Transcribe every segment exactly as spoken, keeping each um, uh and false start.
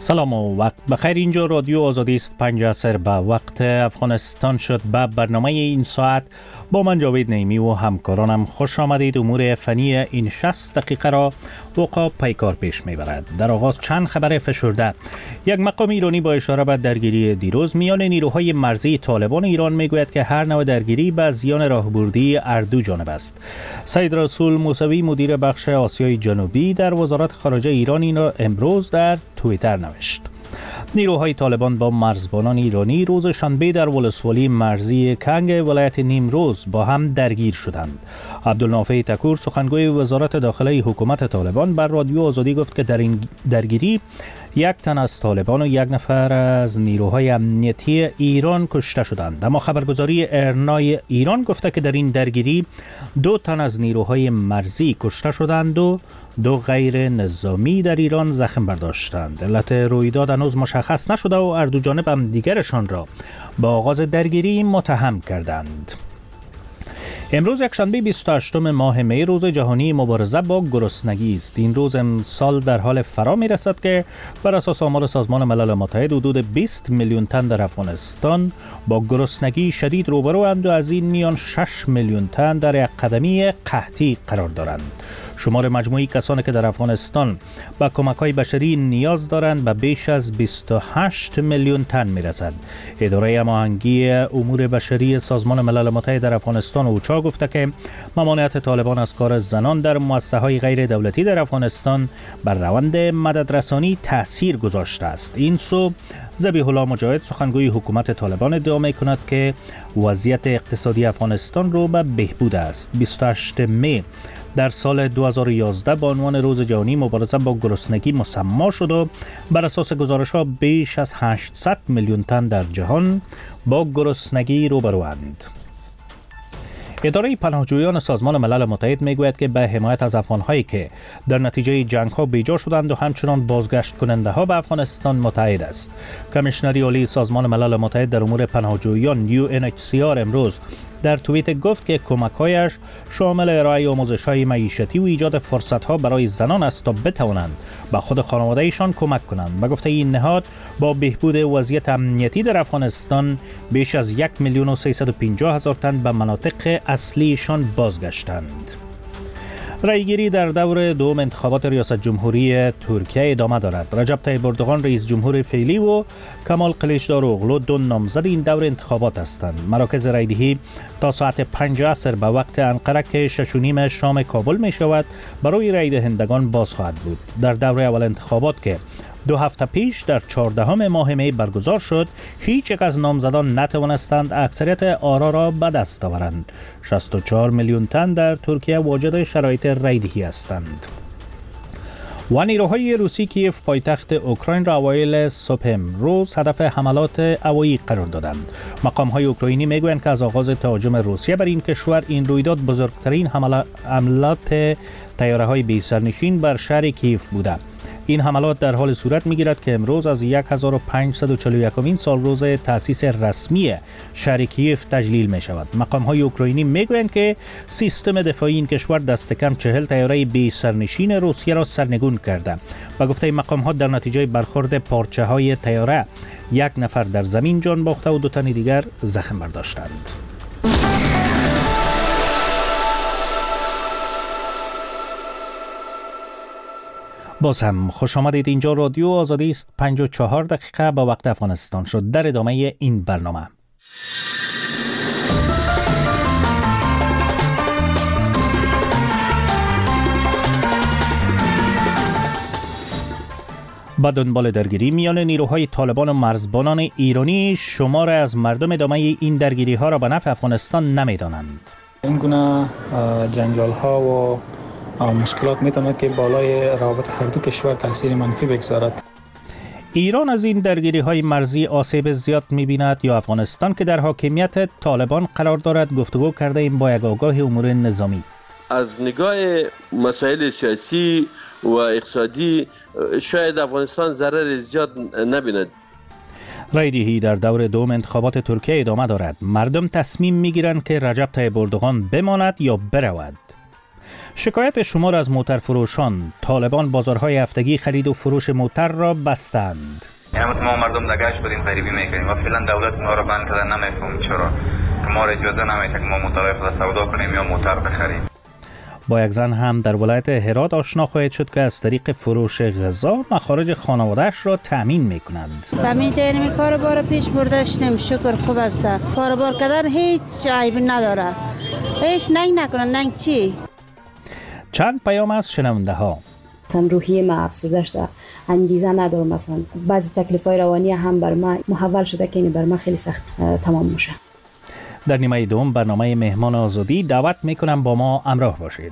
سلام و وقت بخیر. اینجا رادیو آزادی است. پنج عصر به وقت افغانستان شد. به برنامه این ساعت با من جاوید نیمی و همکارانم خوش آمدید. امور فنی این شصت دقیقه را وقا پیکار پیش میبرد. در آغاز چند خبر فشرده. یک مقام ایرانی با اشاره به درگیری دیروز میان نیروهای مرزی طالبان ایران میگوید که هر نوع درگیری به زیان راهبردی هر دو جانب است. سید رسول موسوی مدیر بخش آسیای جنوبی در وزارت خارجه ایران این را امروز در توییتر نوشت. نیروهای طالبان با مرزبانان ایرانی روز شنبه در ولسوالی مرزی کنگ ولایت نیمروز با هم درگیر شدند. عبدالنافع تکور سخنگوی وزارت داخلی حکومت طالبان بر رادیو آزادی گفت که در این درگیری یک تن از طالبان و یک نفر از نیروهای امنیتی ایران کشته شدند. اما خبرگزاری ارنای ایران گفته که در این درگیری دو تن از نیروهای مرزی کشته شدند و دو غیر نظامی در ایران زخم برداشتند. علت رویداد هنوز مشخص نشده و هر دو جانب هم دیگرشان را با آغاز درگیری متهم کردند. امروز یکشنبه بیست و هشتم ماه می روز جهانی مبارزه با گرسنگی است. این روز امسال در حال فرا می رسد که بر اساس آمار سازمان ملل متحد حدود بیست میلیون تن در افغانستان با گرسنگی شدید روبروند و از این میان شش میلیون تن در یک قدمی قحطی قرار دارند. شمار مجموعی کسانی که در افغانستان با کمک‌های بشری نیاز دارند به بیش از بیست و هشت میلیون تن می‌رسد. اداره هماهنگی امور بشری سازمان ملل متحد در افغانستان اوچا گفته که ممانعت طالبان از کار زنان در مؤسسه‌های غیر دولتی در افغانستان بر روند مددرسانی تأثیر گذاشته است. این سو ذبیح الله مجاهد سخنگوی حکومت طالبان ادعا می‌کند که وضعیت اقتصادی افغانستان رو به بهبود است. بیست و هشتم می در سال دو هزار و یازده با عنوان روز جهانی مبارزه با گرسنگی مسما شد و بر اساس گزارش‌ها بیش از هشتصد میلیون تن در جهان با گرسنگی روبروند. اداره پناهجویان سازمان ملل متحد میگوید که به حمایت از افغان‌هایی که در نتیجه جنگ‌ها بیجا شدند و همچنان بازگشت کننده به افغانستان متحد است. کمیشنری عالی سازمان ملل متحد در امور پناهجویان یو ان اچ سی آر امروز در توییت گفت که کمک‌هایش شامل ارائه آموزش‌های معیشتی و ایجاد فرصت‌ها برای زنان است تا بتوانند به خود خانواده‌ایشان کمک کنند. به گفته این نهاد با بهبود وضعیت امنیتی در افغانستان بیش از یک میلیون و سیصد و پنجاه هزار تن به مناطق اصلیشان بازگشتند. رایگیری در دور دوم انتخابات ریاست جمهوری ترکیه ادامه دارد. رجب طیب اردوغان رئیس جمهور فعلی و کمال کلیچداروغلو دو نامزد این دور انتخابات هستند. مراکز رایدهی تا ساعت پنج عصر به وقت انقره که شش و نیم شام کابل می شود برای رای دهندگان باز خواهد بود. در دور اول انتخابات که دو هفته پیش در چهاردهم ماه می برگزار شد، هیچ یک از نامزدان نتوانستند اکثریت آرا را به دست آورند. شصت و چهار میلیون تن در ترکیه واجد شرایط رایدهی هستند. و نیروهای روسی کیف پایتخت اوکراین را اوایل صبح امروز هدف حملات هوایی قرار دادند. مقام‌های اوکراینی میگویند که از آغاز تهاجم روسیه بر این کشور این رویداد بزرگترین حملات طیاره‌های بی سرنشین بر شهر کیف بوده. این حملات در حال صورت می‌گیرد که امروز از هزار و پانصد و چهل و یکمین سال روز تأسیس رسمی شهر کیف تجلیل می شود. مقام‌های اوکراینی میگویند که سیستم دفاعی این کشور دست کم چهل طیاره بی سرنشین روسیه را سرنگون کرده. با گفته مقام‌ها در نتیجه برخورد پارچه‌های طیاره یک نفر در زمین جان باخته و دو تن دیگر زخم برداشتند. باز هم خوش آمدید. اینجا رادیو آزادی است. پنج و چهار دقیقه با وقت افغانستان شد. در ادامه این برنامه با دنبال درگیری میان نیروهای طالبان و مرزبانان ایرانی، شمار از مردم ادامه این درگیری ها را به نفع افغانستان نمیدانند. این گونه جنجال ها و مشکلات میتونه که بالای روابط هر دو کشور تاثیر منفی بگذارد. ایران از این درگیری های مرزی آسیب زیاد می‌بیند یا افغانستان که در حاکمیت طالبان قرار دارد؟ گفتگو کرده ایم با یک آگاه امور نظامی. از نگاه مسائل سیاسی و اقتصادی شاید افغانستان ضرر زیاد نبیند. رایدهی در دور دوم انتخابات ترکیه ادامه دارد. مردم تصمیم می‌گیرند که رجب طیب اردوغان بماند یا برود. شکایت شمار از موترفروشان، طالبان بازارهای هفتگی خرید و فروش موتر را بستند. یعنی ما مردم نگاش بدیم غریبی میکنیم و فعلا دولت ما را بند کرده، نمیفهمیم چرا که ما را اجازه نمیده که ما موترهای خود سودا کنیم یا موتر بخریم. با یک زن هم در ولایت هرات آشنا خواهید شد که از طریق فروش غذا مخارج خانواده‌اش را تامین میکنند. همین جای نمی کاروبار پیش برداشتیم، شکر خوب است. کاروبار کردن هیچ عیبی نداره. هیچ ننگ نکنن. ننگ چی؟ چند پیام از شنونده ها. مثلا روحیه ما افسرده شده، انگیزه ندارم، مثلا بعضی تکلیف‌های روانی هم بر ما محول شده که این بر ما خیلی سخت تمام میشه. در نیمه دوم برنامه مهمان آزادی دعوت میکنم با ما همراه باشید.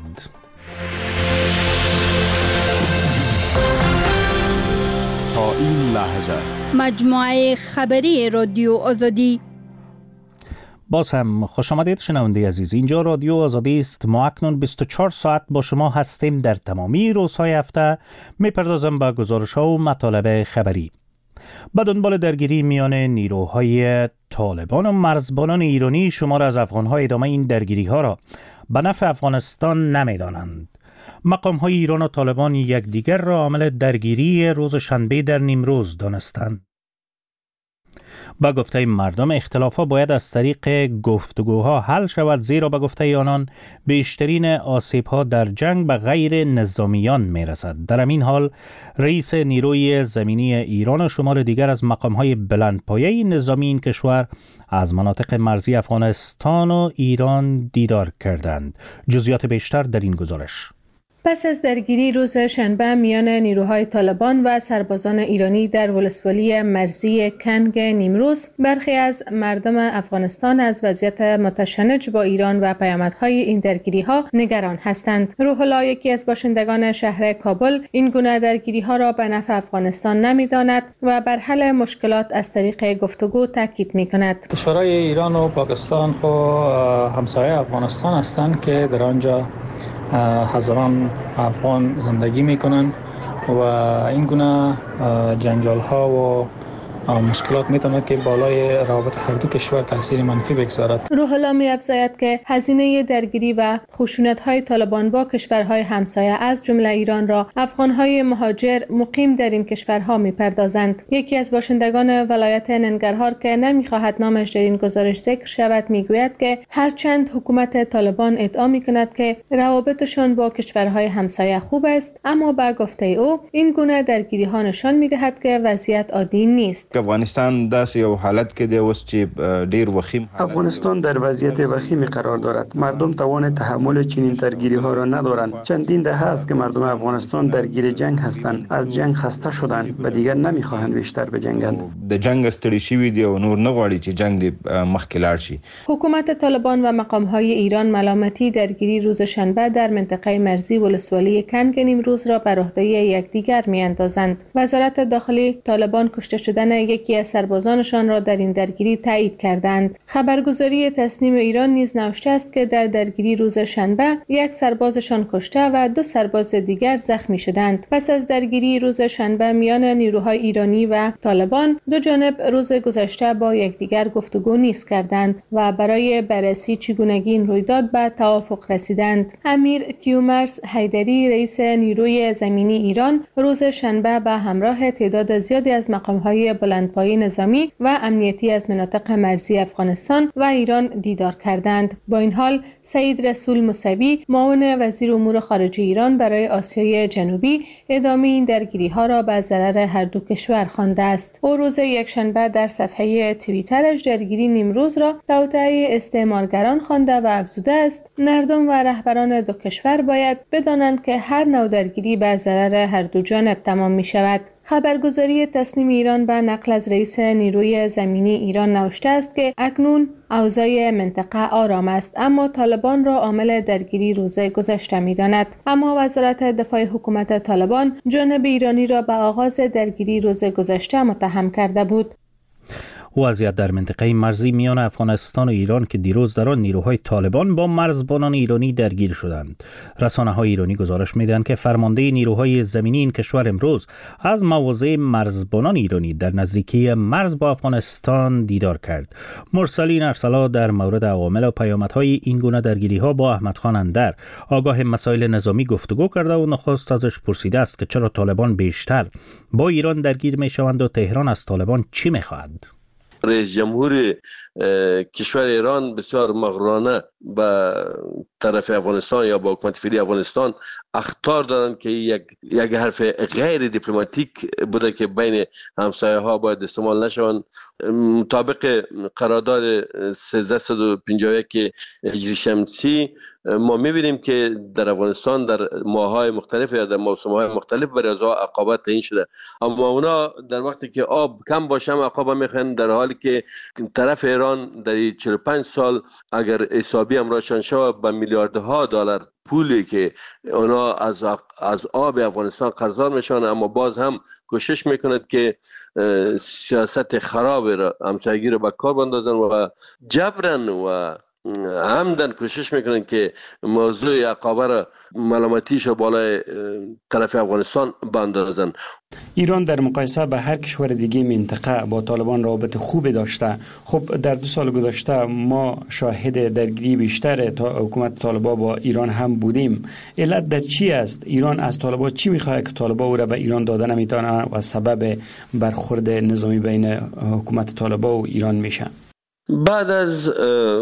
تا این لحظه مجموعه خبری رادیو آزادی. باز هم خوش آمدید شنونده عزیز. اینجا رادیو آزادی است. ما اکنون بیست و چهار ساعت با شما هستیم. در تمامی روزهای هفته میپردازم به گزارش‌ها و مطالب خبری. به دنبال درگیری میان نیروهای طالبان و مرزبانان ایرانی، شمار از افغان‌ها ادامه این درگیری‌ها را به نفع افغانستان نمی‌دانند. مقام‌های ایران و طالبان یکدیگر را عامل درگیری روز شنبه در نیمروز دانستند. با گفته مردم اختلافات باید از طریق گفتگوها حل شود، زیرا با گفته آنان بیشترین آسیب‌ها در جنگ به غیر نظامیان میرسد. در همین حال رئیس نیروی زمینی ایران و شمار دیگر از مقام‌های بلندپایه نظامی این کشور از مناطق مرزی افغانستان و ایران دیدار کردند. جزئیات بیشتر در این گزارش. پس از درگیری روز شنبه میان نیروهای طالبان و سربازان ایرانی در ولسوالی مرزی کنگ نیمروز، برخی از مردم افغانستان از وضعیت متشنج با ایران و پیامدهای این درگیری‌ها نگران هستند. روح الله، یکی از باشندگان شهر کابل، این گونه درگیری‌ها را به نفع افغانستان نمی‌داند و بر حل مشکلات از طریق گفتگو تاکید می‌کند. کشورهای ایران و پاکستان خو همسایه افغانستان هستند که در آنجا هزاران افغان زندگی میکنن و این گونه جنجال ها و مشکلات میتونه که بالای روابط هر دو کشور تاثیر منفی بگذارد. روح الله می‌افزاید که هزینه درگیری و خشونت‌های طالبان با کشورهای همسایه از جمله ایران را افغان‌های مهاجر مقیم در این کشورها می‌پردازند. یکی از باشندگان ولایت ننگرهار که نمی‌خواهد نامش در این گزارش ذکر شود میگوید که هرچند حکومت طالبان ادعا می‌کند که روابطشان با کشورهای همسایه خوب است، اما با گفته او این گونه درگیری‌ها نشان می‌دهد که وضعیت عادی نیست. افغانستان داسې یو حالت کې دی اوس چې ډیر وخیم. افغانستان در وضعیت وخیمی قرار دارد. مردم توان تحمل چنین درگیری ها را ندارند. چندین دهه است که مردم افغانستان درگیر جنگ هستند. از جنگ خسته شدند و دیگر نمیخواهند بیشتر بجنگند. د جنگ ستړي شوي دي او نور نه غواړي چې جنگ دې مخکې لاړ شي. حکومت طالبان و مقام‌های ایران ملامتی درگیری روز شنبه در منطقه مرزی ولسوالی کنگ نیمروز را بر عهده یکدیگر میاندازند. وزارت داخلی طالبان کشته شدن یکی از سربازانشان را در این درگیری تایید کردند. خبرگزاری تسنیم ایران نیز نوشته است که در درگیری روز شنبه یک سربازشان کشته و دو سرباز دیگر زخمی شدند. پس از درگیری روز شنبه میان نیروهای ایرانی و طالبان، دو جانب روز گذشته با یکدیگر گفتگو نیز کردند و برای بررسی چگونگی این رویداد به توافق رسیدند. امیر کیومرث حیدری، رئیس نیروی زمینی ایران، روز شنبه به همراه تعداد زیادی از مقام‌های بلندپایه نظامی و امنیتی از مناطق مرزی افغانستان و ایران دیدار کردند. با این حال سعید رسول موسوی، معاون وزیر امور خارجه ایران برای آسیای جنوبی، ادامه این درگیری‌ها را به ضرر هر دو کشور خوانده است. او روز یکشنبه در صفحه توییترش درگیری نیمروز را توطئه استعمارگران خوانده و افزوده است مردم و رهبران دو کشور باید بدانند که هر نوع درگیری به ضرر هر دو جانب تمام می شود. خبرگزاری تسنیم ایران به نقل از رئیس نیروی زمینی ایران نوشته است که اکنون اوضاع منطقه آرام است، اما طالبان را عامل درگیری روز گذشته می‌داند. اما وزارت دفاع حکومت طالبان جانب ایرانی را به آغاز درگیری روز گذشته متهم کرده بود. وضعیت در منطقه مرزی میان افغانستان و ایران که دیروز در آن نیروهای طالبان با مرزبانان ایرانی درگیر شدند. رسانه‌های ایرانی گزارش می‌دهند که فرمانده نیروهای زمینی این کشور امروز از مواضع مرزبانان ایرانی در نزدیکی مرز با افغانستان دیدار کرد. مرسلین ارسلا در مورد عوامل و پیامدهای این گونه درگیری‌ها با احمد خان اندر آگاه مسائل نظامی گفتگو کرده و نخست ازش پرسیده است که چرا طالبان بیشتر با ایران درگیر می‌شوند و تهران از طالبان چی می‌خواهد؟ رئیس جمهور کشور ایران بسیار مغرورانه به طرف افغانستان یا با حکومت فعلی افغانستان اخطار دارند که یک یک حرف غیر دیپلماتیک بوده که بین همسایه ها باید استعمال نشوند. مطابق قرارداد سیزده و پنجاه و یک هجری شمسی ما میبینیم که در افغانستان در ماه‌های مختلف یا در موسم‌های مختلف برای از عقابات تعیین شده، اما اونا در وقتی که آب کم باشه عقابه میخوان، در حالی که طرف ایران در چهل و پنج سال اگر حسابی امراشان شود به میلیاردها دلار پولی که اونا از از آب افغانستان قرضدار میشن، اما باز هم کوشش میکند که سیاست خراب را همسایگی را به کار بندازن و جبرن و عمدن کوشش میکنن که موضوع عقابه را ملامتیش را بالای طرف افغانستان بندازن. ایران در مقایسه به هر کشور دیگه منطقه با طالبان رابطه خوبی داشته. خب در دو سال گذشته ما شاهد درگیری بیشتر تا حکومت طالبان با ایران هم بودیم. علت در چی است؟ ایران از طالبان چی میخواد که طالبان او را به ایران داده نمیتونه و سبب برخورد نظامی بین حکومت طالبان و ایران میشه؟ بعد از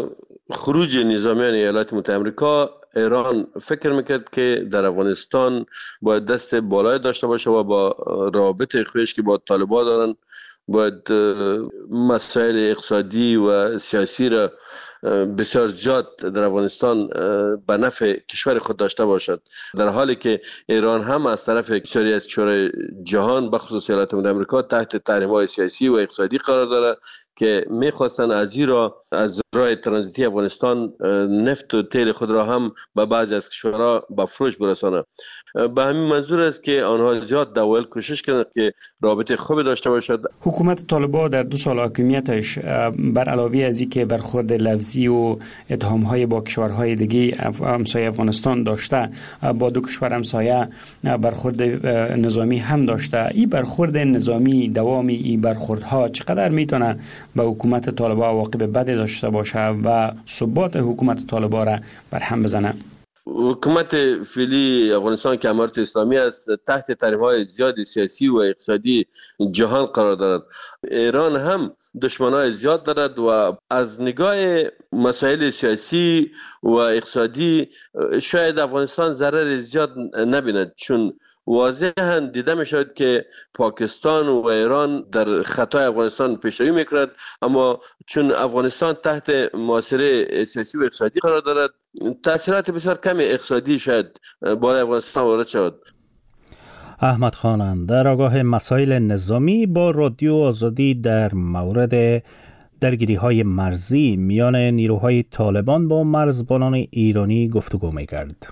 خروج نظامیان ایالات متحده آمریکا، ایران فکر میکرد که در افغانستان باید دست بالای داشته باشه و با رابطه خویش که با طالبان دارن باید مسائل اقتصادی و سیاسی را بسیار زیاد در افغانستان به نفع کشور خود داشته باشد، در حالی که ایران هم از طرف بسیاری از کشورهای جهان بخصوص ایالات متحده آمریکا تحت تحریم‌های سیاسی و اقتصادی قرار دارد که میخواستن از این را از راه ترانزیتی افغانستان نفت و تیل خود را هم به بعضی از کشورها به فروش برسانه. به همین منظور است که آنها زیاد دول کوشش کردند که رابطه خوبی داشته باشد. حکومت طالبان در دو سال حاکمیتش بر علاوه از اینکه برخورد لفظی و اتهام‌های با کشورهای دیگه همسایه افغانستان داشته، با دو کشور همسایه برخورد نظامی هم داشته. این برخورد نظامی، دوامی این برخوردها چقدر میتونه به حکومت طالبان عواقب بدی داشته باشه و ثبات حکومت طالبان را برهم بزنه؟ حکومت فعلی افغانستان که امارت اسلامی است تحت تحریم‌های زیاد سیاسی و اقتصادی جهان قرار دارد. ایران هم دشمنای زیاد دارد و از نگاه مسائل سیاسی و اقتصادی شاید افغانستان ضرر زیاد نبیند، چون واضحاً دیده می شود که پاکستان و ایران در خطای افغانستان پیشروی میکند، اما چون افغانستان تحت محاصره سیاسی و اقتصادی قرار دارد تأثیرات بسیار کمی اقتصادی شاید بالای افغانستان وارد شود. احمد خان اندر آگاه مسائل نظامی با رادیو آزادی در مورد درگیری های مرزی میان نیروهای طالبان با مرزبانان ایرانی گفتگو میکرد.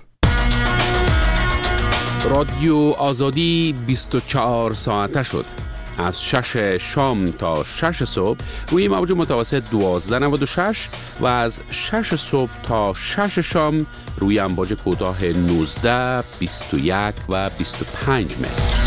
رادیو آزادی بیست و چهار ساعته شد. از شش شام تا شش صبح روی موج متوسط دوازده نود و شش و از شش صبح تا شش شام روی امواج کوتاه نوزده، بیست و یک و بیست و پنج متر.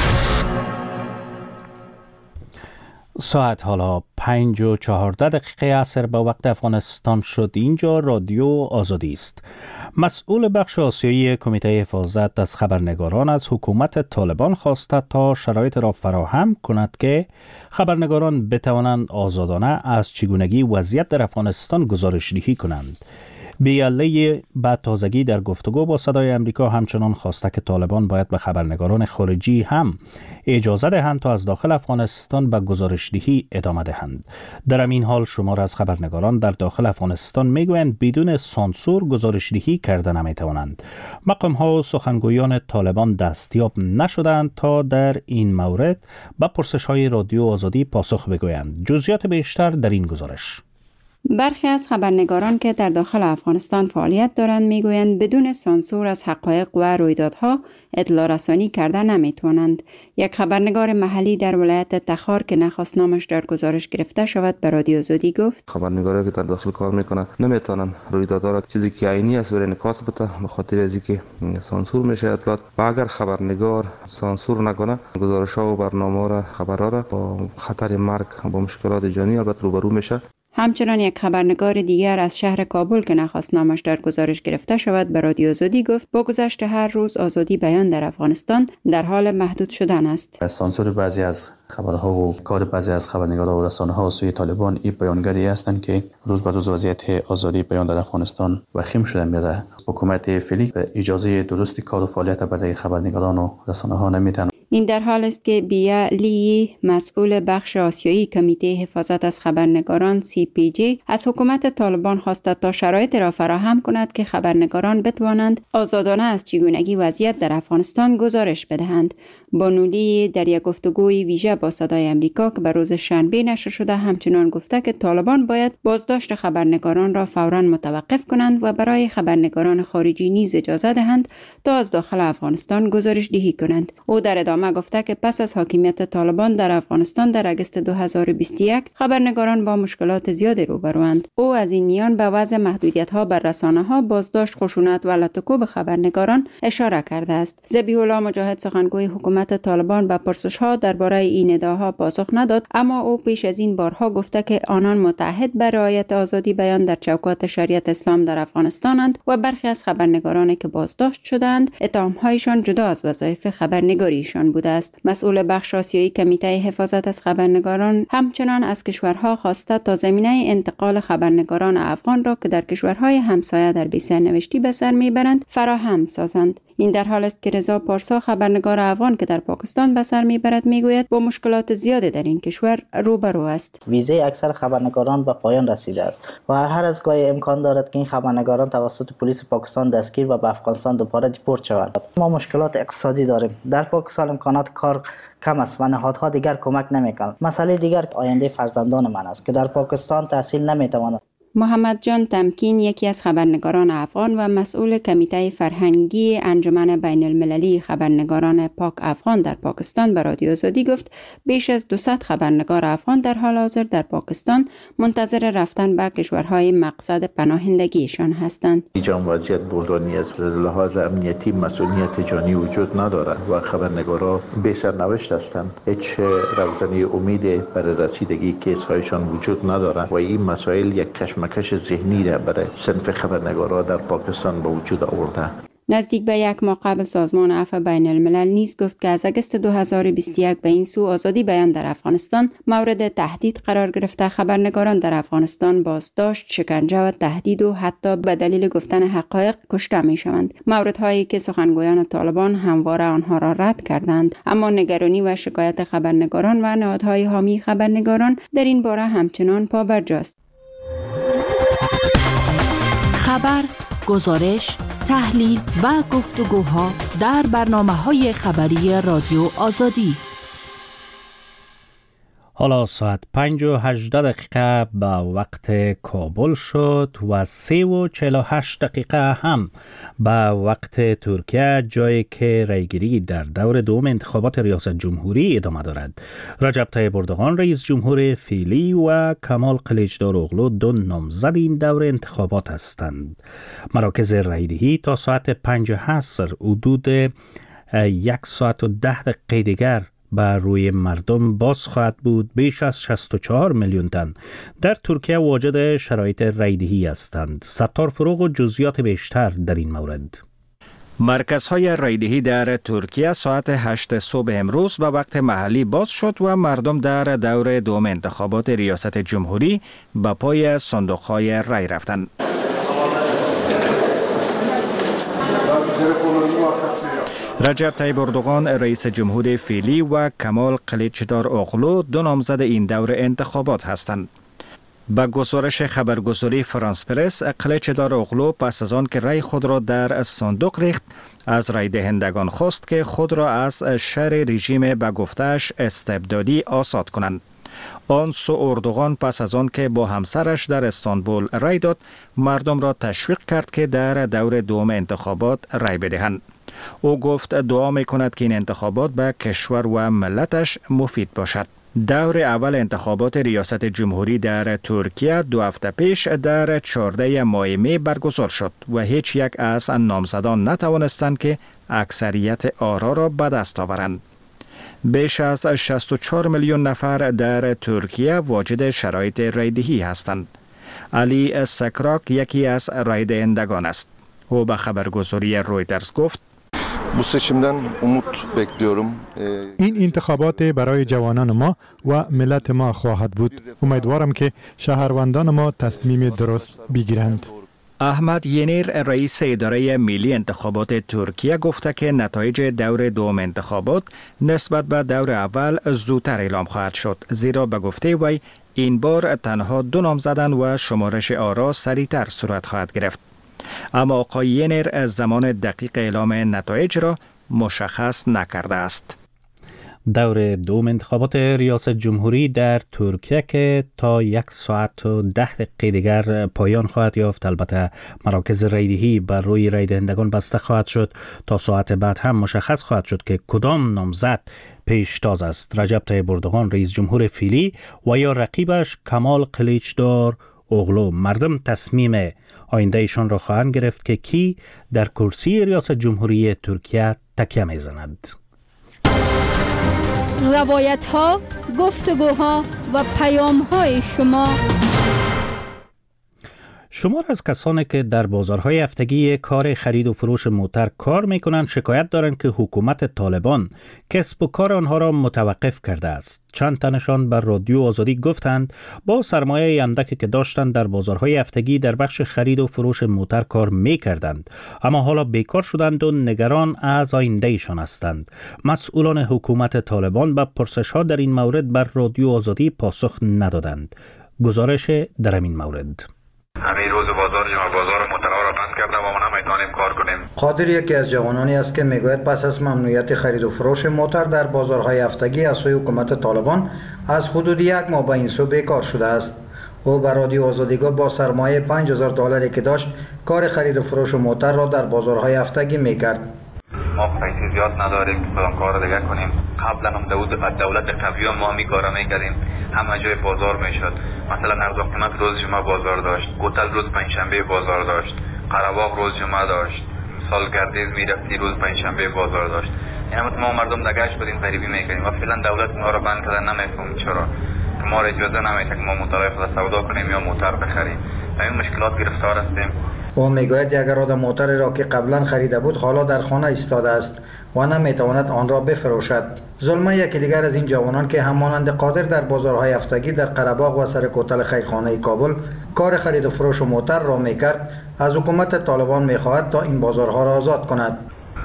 ساعت حالا پنج و چهارده دقیقه عصر به وقت افغانستان شد. اینجا رادیو آزادی است. مسئول بخش آسیایی کمیته حفاظت از خبرنگاران از حکومت طالبان خواسته تا شرایط را فراهم کند که خبرنگاران بتوانند آزادانه از چگونگی وضعیت در افغانستان گزارش‌دهی کنند. بیاله بعد تازگی در گفتگو با صدای امریکا همچنان خواسته که طالبان باید به خبرنگاران خارجی هم اجازه دهند تا از داخل افغانستان به گزارش‌دهی ادامه دهند. در این حال شمار از خبرنگاران در داخل افغانستان میگویند بدون سانسور گزارش‌دهی کردن نمیتوانند. مقام‌ها و سخنگویان طالبان دستیاب نشدند تا در این مورد به پرسش‌های رادیو آزادی پاسخ بگویند. جزئیات بیشتر در این گزارش. برخی از خبرنگاران که در داخل افغانستان فعالیت دارند میگویند بدون سانسور از حقایق و رویدادها اطلاع رسانی کرده نمیتوانند. یک خبرنگار محلی در ولایت تخار که نخواست نامش در گزارش گرفته شود به رادیو آزادی گفت خبرنگارایی که در داخل کار میکنن نمیتونن رویدادها را چیزی که عینی است ور انعکاس بده به خاطر از اینکه سانسور میشه اطلاعات. و اگر خبرنگار سانسور نکنه گزارش‌ها و برنامه‌ها را خبرها را با خطر مرگ با مشکلات جانی البته روبرو میشه. همچنان یک خبرنگار دیگر از شهر کابل که نخواست نامش در گزارش گرفته شود به رادیو آزادی گفت با گذشت هر روز آزادی بیان در افغانستان در حال محدود شدن است. سانسور بعضی از خبرها و کار بعضی از خبرنگاران و رسانه‌ها سوی طالبان این بیانگری هستند که روز به روز وضعیت آزادی بیان در افغانستان وخیم شده میره. حکومت فعلی اجازه درستی کار و فعالیت برای خبرنگاران و رسانه‌ها نمیدن. این در حال است که بیا لی مسئول بخش آسیایی کمیته حفاظت از خبرنگاران سی پی جی از حکومت طالبان خواسته تا شرایط را فراهم کند که خبرنگاران بتوانند آزادانه از چگونگی وضعیت در افغانستان گزارش بدهند. بانو لی در یک گفتگوی ویژه با صدای آمریکا که به روز شنبه نشر شده همچنان گفته که طالبان باید بازداشت خبرنگاران را فوراً متوقف کنند و برای خبرنگاران خارجی نیز اجازه دهند تا از داخل افغانستان گزارش دهی کنند. او در ادامه گفته که پس از حاکمیت طالبان در افغانستان در اگست دو هزار و بیست و یک خبرنگاران با مشکلات زیادی روبروند. او از این میان به وضع محدودیت‌ها بر رسانه‌ها، بازداشت، خشونت و لطکوب خبرنگاران اشاره کرده است. ذبیح الله مجاهد سخنگوی حکومت طالبان به پرسش‌ها درباره این ادعاها پاسخ نداد، اما او پیش از این بارها گفته که آنان متحد بر رعایت آزادی بیان در چوکات شریعت اسلام در افغانستانند و برخی از خبرنگارانی که بازداشت شدند اتهام‌هایشان جدا از وظایف خبرنگاریشان بوده است. مسئول بخش آسیایی کمیته حفاظت از خبرنگاران همچنان از کشورها خواسته تا زمینه انتقال خبرنگاران افغان را که در کشورهای همسایه در بی سرنوشتی به سر میبرند فراهم سازند. این در حال است که رضا پارسا خبرنگار افغان که در پاکستان به سر میبرد میگوید با مشکلات زیادی در این کشور روبرو است. ویزه اکثر خبرنگاران به پایان رسیده است و هر از گاهی امکان دارد که این خبرنگاران توسط پلیس پاکستان دستگیر و به افغانستان دوباره دیپورت شوند. ما مشکلات اقتصادی داریم. در پاکستان امکانات کار کم است و نهادها دیگر کمک نمیکنند. مسئله دیگر آینده فرزندان من است که در پاکستان تحصیل نمیتوانند. محمد جان تمکین یکی از خبرنگاران افغان و مسئول کمیته فرهنگی انجمن بین المللی خبرنگاران پاک افغان در پاکستان به رادیو آزادی گفت بیش از دویست خبرنگار افغان در حال حاضر در پاکستان منتظر رفتن به کشورهای مقصد پناهندگیشان هستند. اینجا وضعیت بحرانی است. لحاظ امنیتی مسئولیت جانی وجود ندارد و خبرنگاران بی سرنوشت هستند. هیچ روزنه امیدی برای رسیدگی کیس‌هایشان وجود ندارد و این مسائل یک کشمکش کش ذهنی را برای صنف خبرنگاران در پاکستان به وجود آورده. نزدیک به یک ماه قبل سازمان عفو بین الملل نیز گفت که از اگست دو هزار و بیست و یک به این سو آزادی بیان در افغانستان مورد تهدید قرار گرفته. خبرنگاران در افغانستان بازداشت، شکنجه و تهدید و حتی به دلیل گفتن حقایق کشته می شوند. موردهایی که سخنگویان طالبان همواره آنها را رد کردند، اما نگرانی و شکایت خبرنگاران و نهادهای حامی خبرنگاران در این باره همچنان پابرجاست. خبر، گزارش، تحلیل و گفتگوها در برنامه‌های خبری رادیو آزادی. حالا ساعت پنج و هجده دقیقه به وقت کابل شد و سه و چهل و هشت دقیقه هم به وقت ترکیه، جایی که رایگیری در دور دوم انتخابات ریاست جمهوری ادامه دارد. رجب طیب اردوغان رئیس جمهور فعلی و کمال قلیچدار اوغلو دو نامزد این دور انتخابات هستند. مراکز رایدهی تا ساعت پنج عصر حدود یک ساعت و ده دقیقه دیگر بر روی مردم باز خواهد بود. بیش از شصت و چهار میلیون تن در ترکیه واجد شرایط رایدهی هستند. ستار فروغ و جزئیات بیشتر در این مورد. مرکزهای رایدهی در ترکیه ساعت هشت صبح امروز به وقت محلی باز شد و مردم در دور دوم انتخابات ریاست جمهوری به پای صندوق‌های رای رفتند. رجب طیب اردوغان رئیس جمهور فعلی و کمال قلیچدار اوغلو دو نامزد این دور انتخابات هستند. با گزارش خبرگزاری فرانس پرس، قلیچدار اوغلو پس از آن که رای خود را در صندوق ریخت از رای دهندگان خواست که خود را از شر رژیم به گفته‌اش استبدادی آزاد کنند. آن سو اردوغان پس از آن که با همسرش در استانبول رای داد، مردم را تشویق کرد که در دور دوم انتخابات رای بدهند. او گفت دعا می کند که این انتخابات به کشور و ملتش مفید باشد. دور اول انتخابات ریاست جمهوری در ترکیه دو هفته پیش در چهارده ماه می برگزار شد و هیچ یک از نامزدان نتوانستند که اکثریت آرا را به دست آورند. بیش از شصت و چهار میلیون نفر در ترکیه واجد شرایط رایدهی هستند. علی سکراک یکی از رایدهندگان است. او به خبرگزاری رویترز گفت: Bu seçimden umut bekliyorum. این انتخابات برای جوانان ما و ملت ما خواهد بود. امیدوارم که شهروندان ما تصمیم درست بگیرند. احمد ینیر رئیس اداره ملی انتخابات ترکیه گفته که نتایج دور دوم انتخابات نسبت به دور اول زودتر اعلام خواهد شد، زیرا به گفته وی این بار تنها دو نامزدن و شمارش آرا سریعتر صورت خواهد گرفت. اما آقای ینیر از زمان دقیق اعلام نتایج را مشخص نکرده است. دور دوم انتخابات ریاست جمهوری در ترکیه که تا یک ساعت و ده دقیقه دیگر پایان خواهد یافت. البته مراکز رایدهی بر روی رای دهندگان بسته خواهد شد. تا ساعت بعد هم مشخص خواهد شد که کدام نامزد پیشتاز است: رجب طیب اردوغان رئیس جمهور فعلی و یا رقیبش کمال قلیچدار اوغلو. مردم تصمیم آینده ایشان را خواهند گرفت که کی در کرسی ریاست جمهوری ترکیه تکیه میزند. روایت ها، گفتگوها و پیام های شما. شمار از کسانی که در بازارهای هفتگی کار خرید و فروش موتر کار میکنند شکایت دارند که حکومت طالبان کسب و کار آنها را متوقف کرده است. چند تنشان بر رادیو آزادی گفتند با سرمایه اندکی که داشتند در بازارهای هفتگی در بخش خرید و فروش موتر کار میکردند، اما حالا بیکار شدند و نگران از آینده ایشان هستند. مسئولان حکومت طالبان به پرسش ها در این مورد بر رادیو آزادی پاسخ ندادند. گزارش در این مورد: همین روز بازار جمعه بازار موترها را بند کرده و ما نمیتوانیم کار کنیم. قادر یکی از جوانانی است که میگوید پس از ممنوعیت خرید و فروش موتر در بازارهای هفتگی از سوی حکومت طالبان از حدود یک ماه به این سو بیکار شده است. او بر رادیو آزادی گفت با سرمایه پنج هزار دلاری که داشت کار خرید و فروش موتر را در بازارهای هفتگی میکرد. ما پیسه زیاد نداریم که کدام کار دیگه کنیم. قبلا هم دولت قوی ما می کار میکردیم، همه جای بازار میشد. مثلا ارزاق قیمت روز جمعه بازار داشت، گوتل روز پنجشنبه بازار داشت، قره‌باغ روز جمعه داشت، سالگردیز میرفتی روز پنجشنبه بازار داشت. یعنی ما مردم دگش بدیم غریبی میکنیم و فعلا دولت ما رو بند کرده. نمیفهمیم چرا که ما رو اجازه نمیده که ما موترهای خود سودا کنیم یا موتر بخریم. این مشکلات گرفتار هستیم. او میگوید یک اراده موتر را که قبلا خریده بود حالا در خانه ایستاده است و نمیتواند آن را بفروشد. ظلمه یکی دیگر از این جوانان که همانند قادر در بازارهای هفتگی در قره‌باغ و سر کوتل خیرخانه کابل کار خرید و فروش موتر را میکرد، از حکومت طالبان میخواهد تا این بازارها را آزاد کند.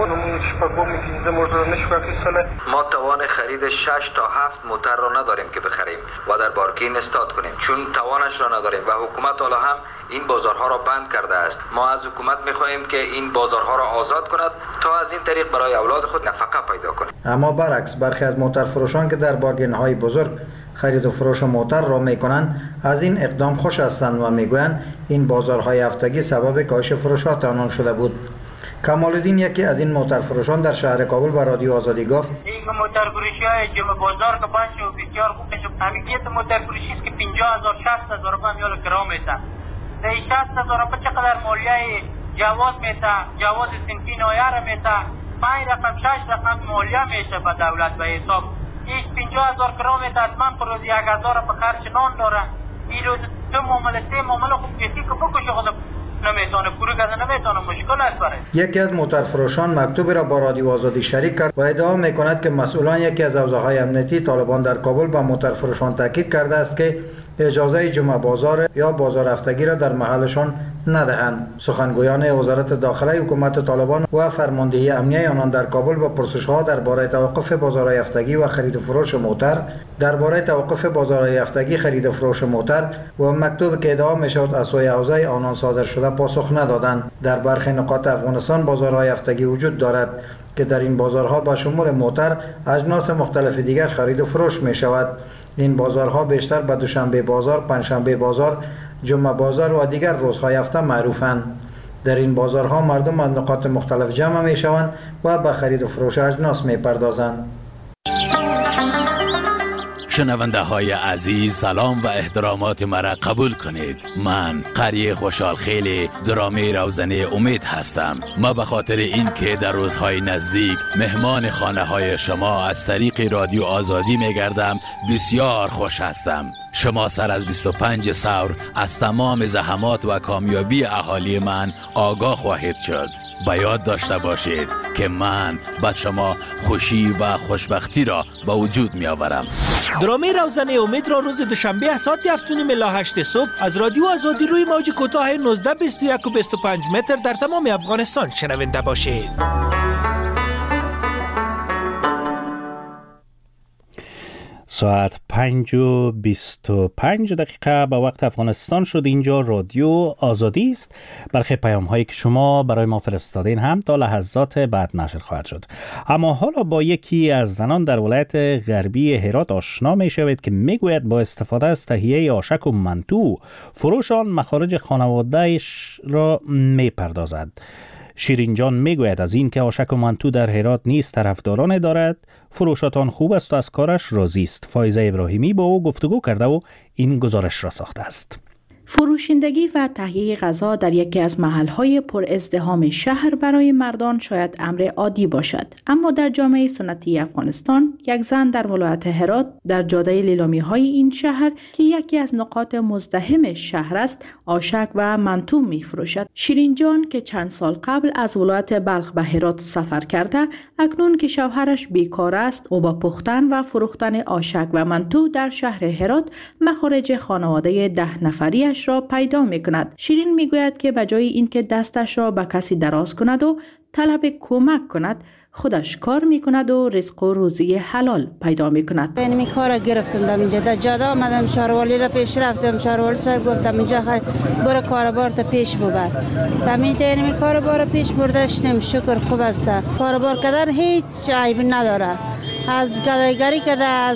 ما توان خرید شش تا هفت موتر را نداریم که بخریم و در بارکین استاد کنیم، چون توانش را نداریم و حکومت حالا هم این بازارها را بند کرده است. ما از حکومت میخواهیم که این بازارها را آزاد کند تا از این طریق برای اولاد خود نفقه پیدا کنیم. اما برعکس برخی از موتر فروشان که در بارگین‌های بزرگ خرید و فروش موتر را میکنند از این اقدام خوش هستند و میگویند این بازارهای هفتگی سبب کاهش فروشات آنان شده بود. کمال الدین یکی از این موتر فروشان در شهر کابل به رادیو آزادی گفت: این موتر فروشی های جمعه بازار که باشه و بسیار خوب میشه. همیت موتر فروشی است که پنجاه هزار شصت هزار روپیه میال گرام میشه. این شصت هزار روپیه چقدر مالیه جواز میشه، جواز صنفی نویار میشه، پنج رقم شش رقم مالیه میشه به دولت به حساب. این پنجاه هزار گرام میشه، من پر روز یک هزار به خرج نان داره. این روز دو معامله سه معامله خوب کسی که بکشه خود نمیتونه پوری کنه، نمیتونه مشکل است برای. یکی از موتر فروشان مکتوبی را با رادیو آزادی شریک کرد و ادعا میکند که مسئولان یکی از حوزه‌های امنیتی طالبان در کابل با موتر فروشان تاکید کرده است که اجازه جمعه بازار یا بازار هفتگی را در محلشان ندهند. سخنگویان وزارت داخله حکومت طالبان و فرماندهی امنیه آنان در کابل با پرسش‌ها درباره توقف بازارهای هفتگی و خرید و فروش موتر، درباره توقف بازارهای هفتگی خرید و فروش موتر و مکتوب که ادعا می‌شد از سوی حوزه آنان صادر شده پاسخ ندادند. در برخی نقاط افغانستان بازارهای هفتگی وجود دارد که در این بازارها با شمول موتر اجناس مختلف دیگر خرید و فروش می شود. این بازارها بیشتر به دوشنبه بازار، پنجشنبه بازار، جمعه بازار و دیگر روزهای هفته معروفند. در این بازارها مردم از نقاط مختلف جمع می شوند و به خرید و فروش اجناس می پردازند. شنونده های عزیز، سلام و احترامات مرا قبول کنید. من قری خوشحال خیلی درامه روزنه امید هستم. ما به خاطر این که در روزهای نزدیک مهمان خانه های شما از طریق رادیو آزادی می گردم بسیار خوش هستم. شما سر از بیست و پنج سور از تمام زحمات و کامیابی اهالی من آگاه خواهید شد. با یاد داشته باشید که من به شما خوشی و خوشبختی را به وجود می آورم. درامه روزنه امید را روز دوشنبه ساعت هفت و نیم الی هشت صبح از رادیو آزادی روی موج کوتاه نوزده بیست و یک و بیست و پنج متر در تمام افغانستان شنونده باشید. ساعت پنج و بیست و پنج دقیقه به وقت افغانستان شد. اینجا رادیو آزادی است. برخی پیام هایی که شما برای ما فرستادین هم تا لحظات بعد نشر خواهد شد. اما حالا با یکی از زنان در ولایت غربی هرات آشنا می شوید که می گوید با استفاده از تهیه آشک و منتو فروش آن مخارج خانواده‌اش را می پردازد. شیرین جان می گوید از این که آشک و منتو در هرات نیز طرفداران دارد، فروشاتان خوب است و از کارش راضی است. فایزه ابراهیمی با او گفتگو کرده و این گزارش را ساخته است. فروشندگی و تهیه غذا در یکی از محل‌های پر ازدحام شهر برای مردان شاید امر عادی باشد، اما در جامعه سنتی افغانستان یک زن در ولایت هرات در جاده لیلامی‌های این شهر که یکی از نقاط مزدحم شهر است آشک و منتو می‌فروشد. شیرین جان که چند سال قبل از ولایت بلخ به هرات سفر کرده، اکنون که شوهرش بیکار است او با پختن و فروختن آشک و منتو در شهر هرات مخارج خانواده ده نفری را پیدا می کند. شیرین می گوید که بجای اینکه دستش را به کسی دراز کند و طلب کمک کند، خودش کار می کند و رزق و روزی حلال پیدا می کند. من می کار گرفتم در اینجا در جاده آمدم، شهروالی را پیش رفتم، شهروالی صاحب گفتم اینجا خیلی برو کاربار تا پیش ببر. در اینجا یعنی می کاربار پیش برداشتم، شکر خوب است. کاربار کردن هیچ عیبی نداره. از گدایگری کده، از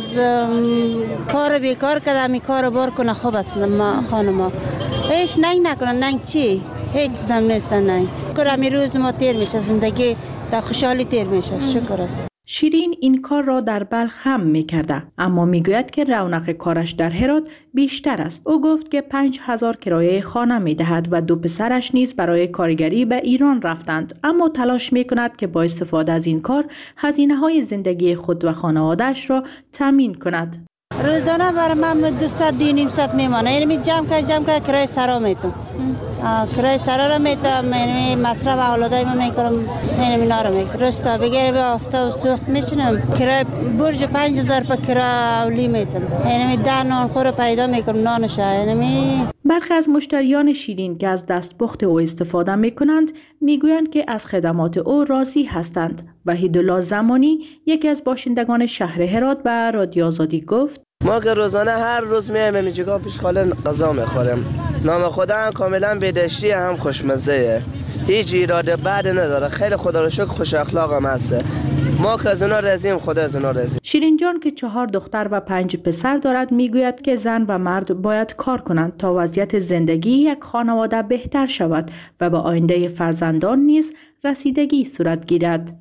کار بیکار کده، می کاربار کنه خوب است. ما خانم هیچ ننگ نکنه. ننگ چی؟ هیچ زم نیستن ننگ. شکر همی روز ما تیر میشه، زندگی در خوشحالی تیر میشه. شکر است. شیرین این کار را در بلخ هم می کرده، اما می گوید که رونق کارش در هرات بیشتر است. او گفت که پنج هزار کرایه خانه می دهد و دو پسرش نیز برای کارگری به ایران رفتند، اما تلاش می کند که با استفاده از این کار هزینه های زندگی خود و خانواده‌اش را تامین کند. روزانه برای من دویست نیمصد میمانه، یعنی جمع که جمع که کرایه سرا میتونم کرایه سرا را میتونم، یعنی مصرف اولادای من میکنم، یعنی اینا را میکنم. رستا بگیره به آفتاب سوخت میشنم، کرایه برج پنج هزار پا کرایه اولی میتونم، یعنی ده نان خور پیدا میکنم نانش. یعنی برخی از مشتریان شیرین که از دستپخت او استفاده میکنند میگویند که از خدمات او راضی هستند. وحیدالله زمانی یکی از باشندگان شهر هرات به رادیو آزادی گفت: ما که روزانه هر روز میایم اینجا پیش خاله غذا میخوریم. نام خدا هم کاملا بدشتی هم خوشمزه، هیچ ایراد بد نداره. خیلی خدا رو شکر خوش اخلاق هم هست. ما که از اونا راضیم، خدا از اونا راضی. شیرین جان که چهار دختر و پنج پسر دارد میگوید که زن و مرد باید کار کنند تا وضعیت زندگی یک خانواده بهتر شود و به آینده فرزندان نیز رسیدگی صورت گیرد.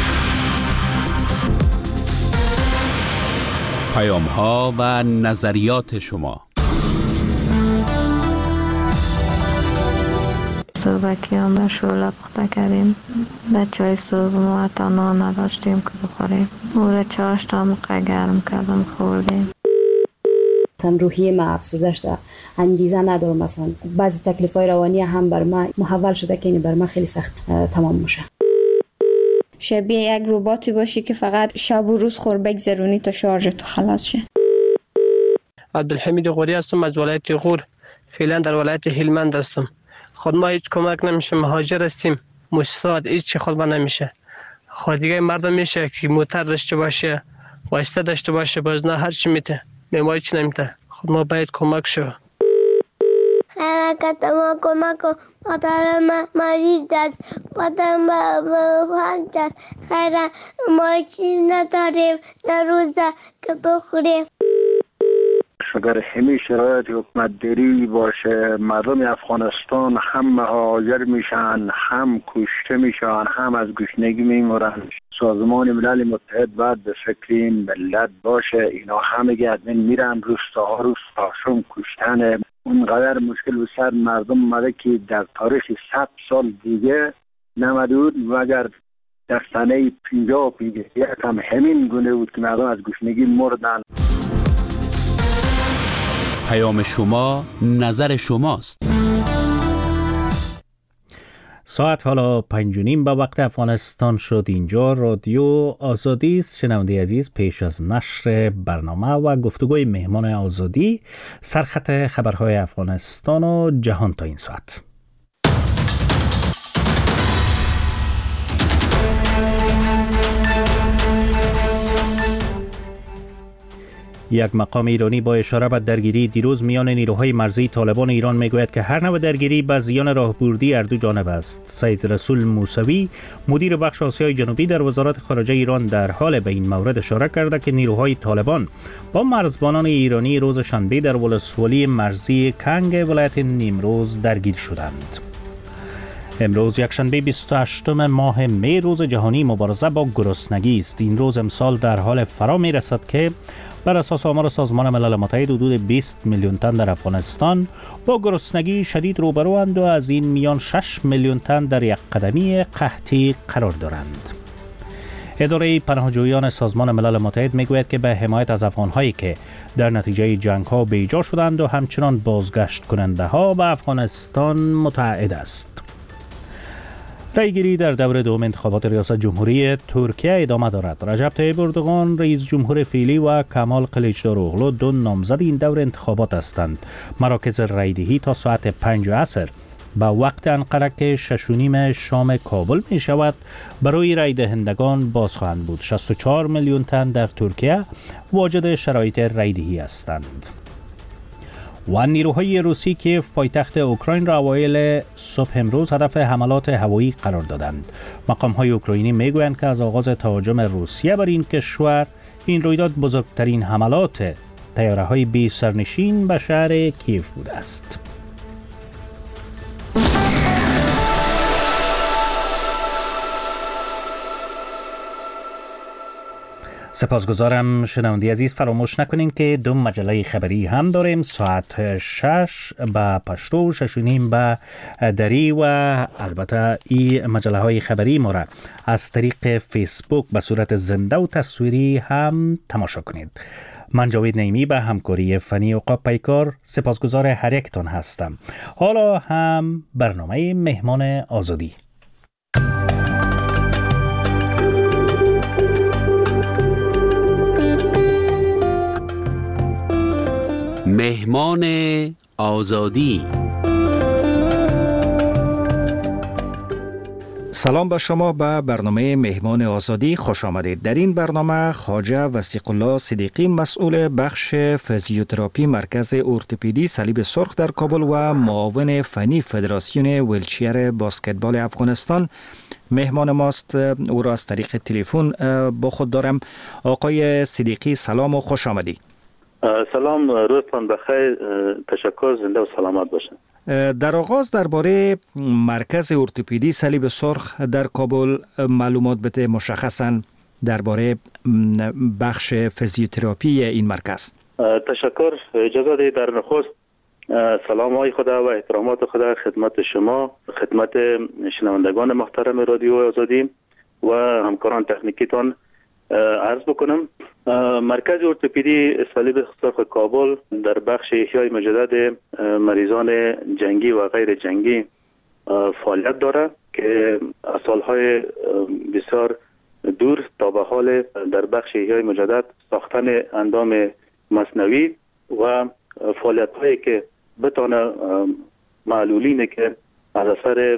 پیام ها و نظریات شما. صبحکی هم شوله پخته کردیم. بچه های صبح ما حتی نان نداشتیم که بخوریم. او را چاشت تا مقه گرم کردم خوردیم. مثلا روحیه ما افسرده شده، انگیزه ندارم. مثلا بعضی تکلیف های روانی هم بر ما محول شده که این بر ما خیلی سخت تمام میشه. شبیه یک رباتی باشی که فقط شب و روز خور بگذرونی تا شارژت خلاص شه. عبدالحمید غوری هستم از ولایت غور. فعلا در ولایت هلمند هستم. خود ما هیچ کمک نمیشه، مهاجر هستیم، مؤسسات هیچ خود ما نمیشه. خود دیگه مردم میشه که موتر داشته باشه، واسطه داشته باشه، باز نه هر چی میته، ما هیچ نمیته. خود ما باید کمک شو. حرکت ما کمک کن، مادر ما مریض است، مادر ما بخواد است، خیلی ما چیز نداریم در روزه که بخوریم. اگر همین شرایط حکومت داری باشه، مردم افغانستان هم مهاجر میشن، هم کشته میشن، هم از گشنگی میمورن. سازمان ملل متحد باید به فکر این ملت باشه. اینا همه گردن میرن، روستاها روستاشون کشتن. اونقدر مشکل به سر مردم اومده که در تاریخ صد سال دیگه نمده بود و اگر در سنه پنجاه و پنجاه یک هم همین گونه بود که مردم از گشنگی مردن. پیام شما، نظر شماست. ساعت حالا پنج و نیم به وقت افغانستان شد. اینجا رادیو آزادی است. شنونده عزیز، پیش از نشر برنامه و گفتگوی مهمان آزادی، سرخط خبرهای افغانستان و جهان تا این ساعت. یک مقام ایرانی با اشاره به درگیری دیروز میان نیروهای مرزی طالبان ایران میگوید که هر نوع درگیری به زیان راهبردی هر دو جانب است. سید رسول موسوی، مدیر بخش آسیای جنوبی در وزارت خارجه ایران، در حال به این مورد اشاره کرده که نیروهای طالبان با مرزبانان ایرانی روز شنبه در ولسوالی مرزی کنگ ولایت نیمروز درگیر شدند. امروز یکشنبه بیست و هشتم ماه می روز جهانی مبارزه با گرسنگی است. این روز امسال در حال فرا می رسد که بر اساس آمار سازمان ملل متحد حدود بیست میلیون تن در افغانستان با گرسنگی شدید روبروند و از این میان شش میلیون تن در یک قدمی قحطی قرار دارند. اداره پناهجویان سازمان ملل متحد میگوید که به حمایت از افغان‌هایی که در نتیجه جنگ‌ها بیجا شدند و همچنان بازگشت کننده ها به افغانستان متعهد است. رایگیری در دور دوم انتخابات ریاست جمهوری ترکیه ادامه دارد. رجب طیب اردوغان، رئیس جمهور فعلی و کمال کلیچدار اوغلو دو نامزد این دور انتخابات هستند. مراکز رایدهی تا ساعت پنج عصر به وقت انقره که شش و نیم شام کابل می شود برای رای دهندگان باز خواهند بود. شصت و چهار میلیون تن در ترکیه واجد شرایط رایدهی هستند. و نیروهای روسی کیف پایتخت اوکراین را اوایل صبح امروز هدف حملات هوایی قرار دادند. مقام‌های اوکراینی میگویند که از آغاز تهاجم روسیه بر این کشور، این رویداد بزرگترین حملات طیاره‌های بی سرنشین به شهر کیف بوده است. سپاسگزارم شنوندی عزیز. فراموش نکنین که دو مجله خبری هم داریم. ساعت شش به پشتو، شش و نیم به دری و البته این مجله های خبری ما را از طریق فیسبوک به صورت زنده و تصویری هم تماشا کنید. من جاوید نعیمی به همکاری فنی عقاب پیکار سپاسگزار هر یکتان هستم. حالا هم برنامه مهمان آزادی. مهمان آزادی. سلام به شما به برنامه مهمان آزادی خوش آمدید. در این برنامه خواجه وثیق الله صدیقی، مسئول بخش فیزیوتراپی مرکز ارتوپدی صلیب سرخ در کابل و معاون فنی فدراسیون ویلچیر باسکتبال افغانستان مهمان ماست. او را از طریق تلفن با خود دارم. آقای صدیقی سلام و خوش آمدید. سلام، روزتان بخیر، تشکر، زنده و سلامت باشین. در آغاز درباره مرکز ارتوپدی صلیب سرخ در کابل معلومات بده، مشخصاً درباره بخش فیزیوتراپی این مرکز. تشکر. اجازه دهید در نخست سلام های خدا و احترامات خدا خدمت شما، خدمت شنوندگان محترم رادیو آزادی و همکاران تکنیکیتان عرض بکنم. مرکز ارتوپدی صلیب سرخ کابل در بخش احیای مجدد مریضان جنگی و غیر جنگی فعالیت دارد که از سالهای بسیار دور تا به حال در بخش احیای مجدد ساختن اندام مصنوعی و فعالیت هایی که بتانه معلولینی که از اثر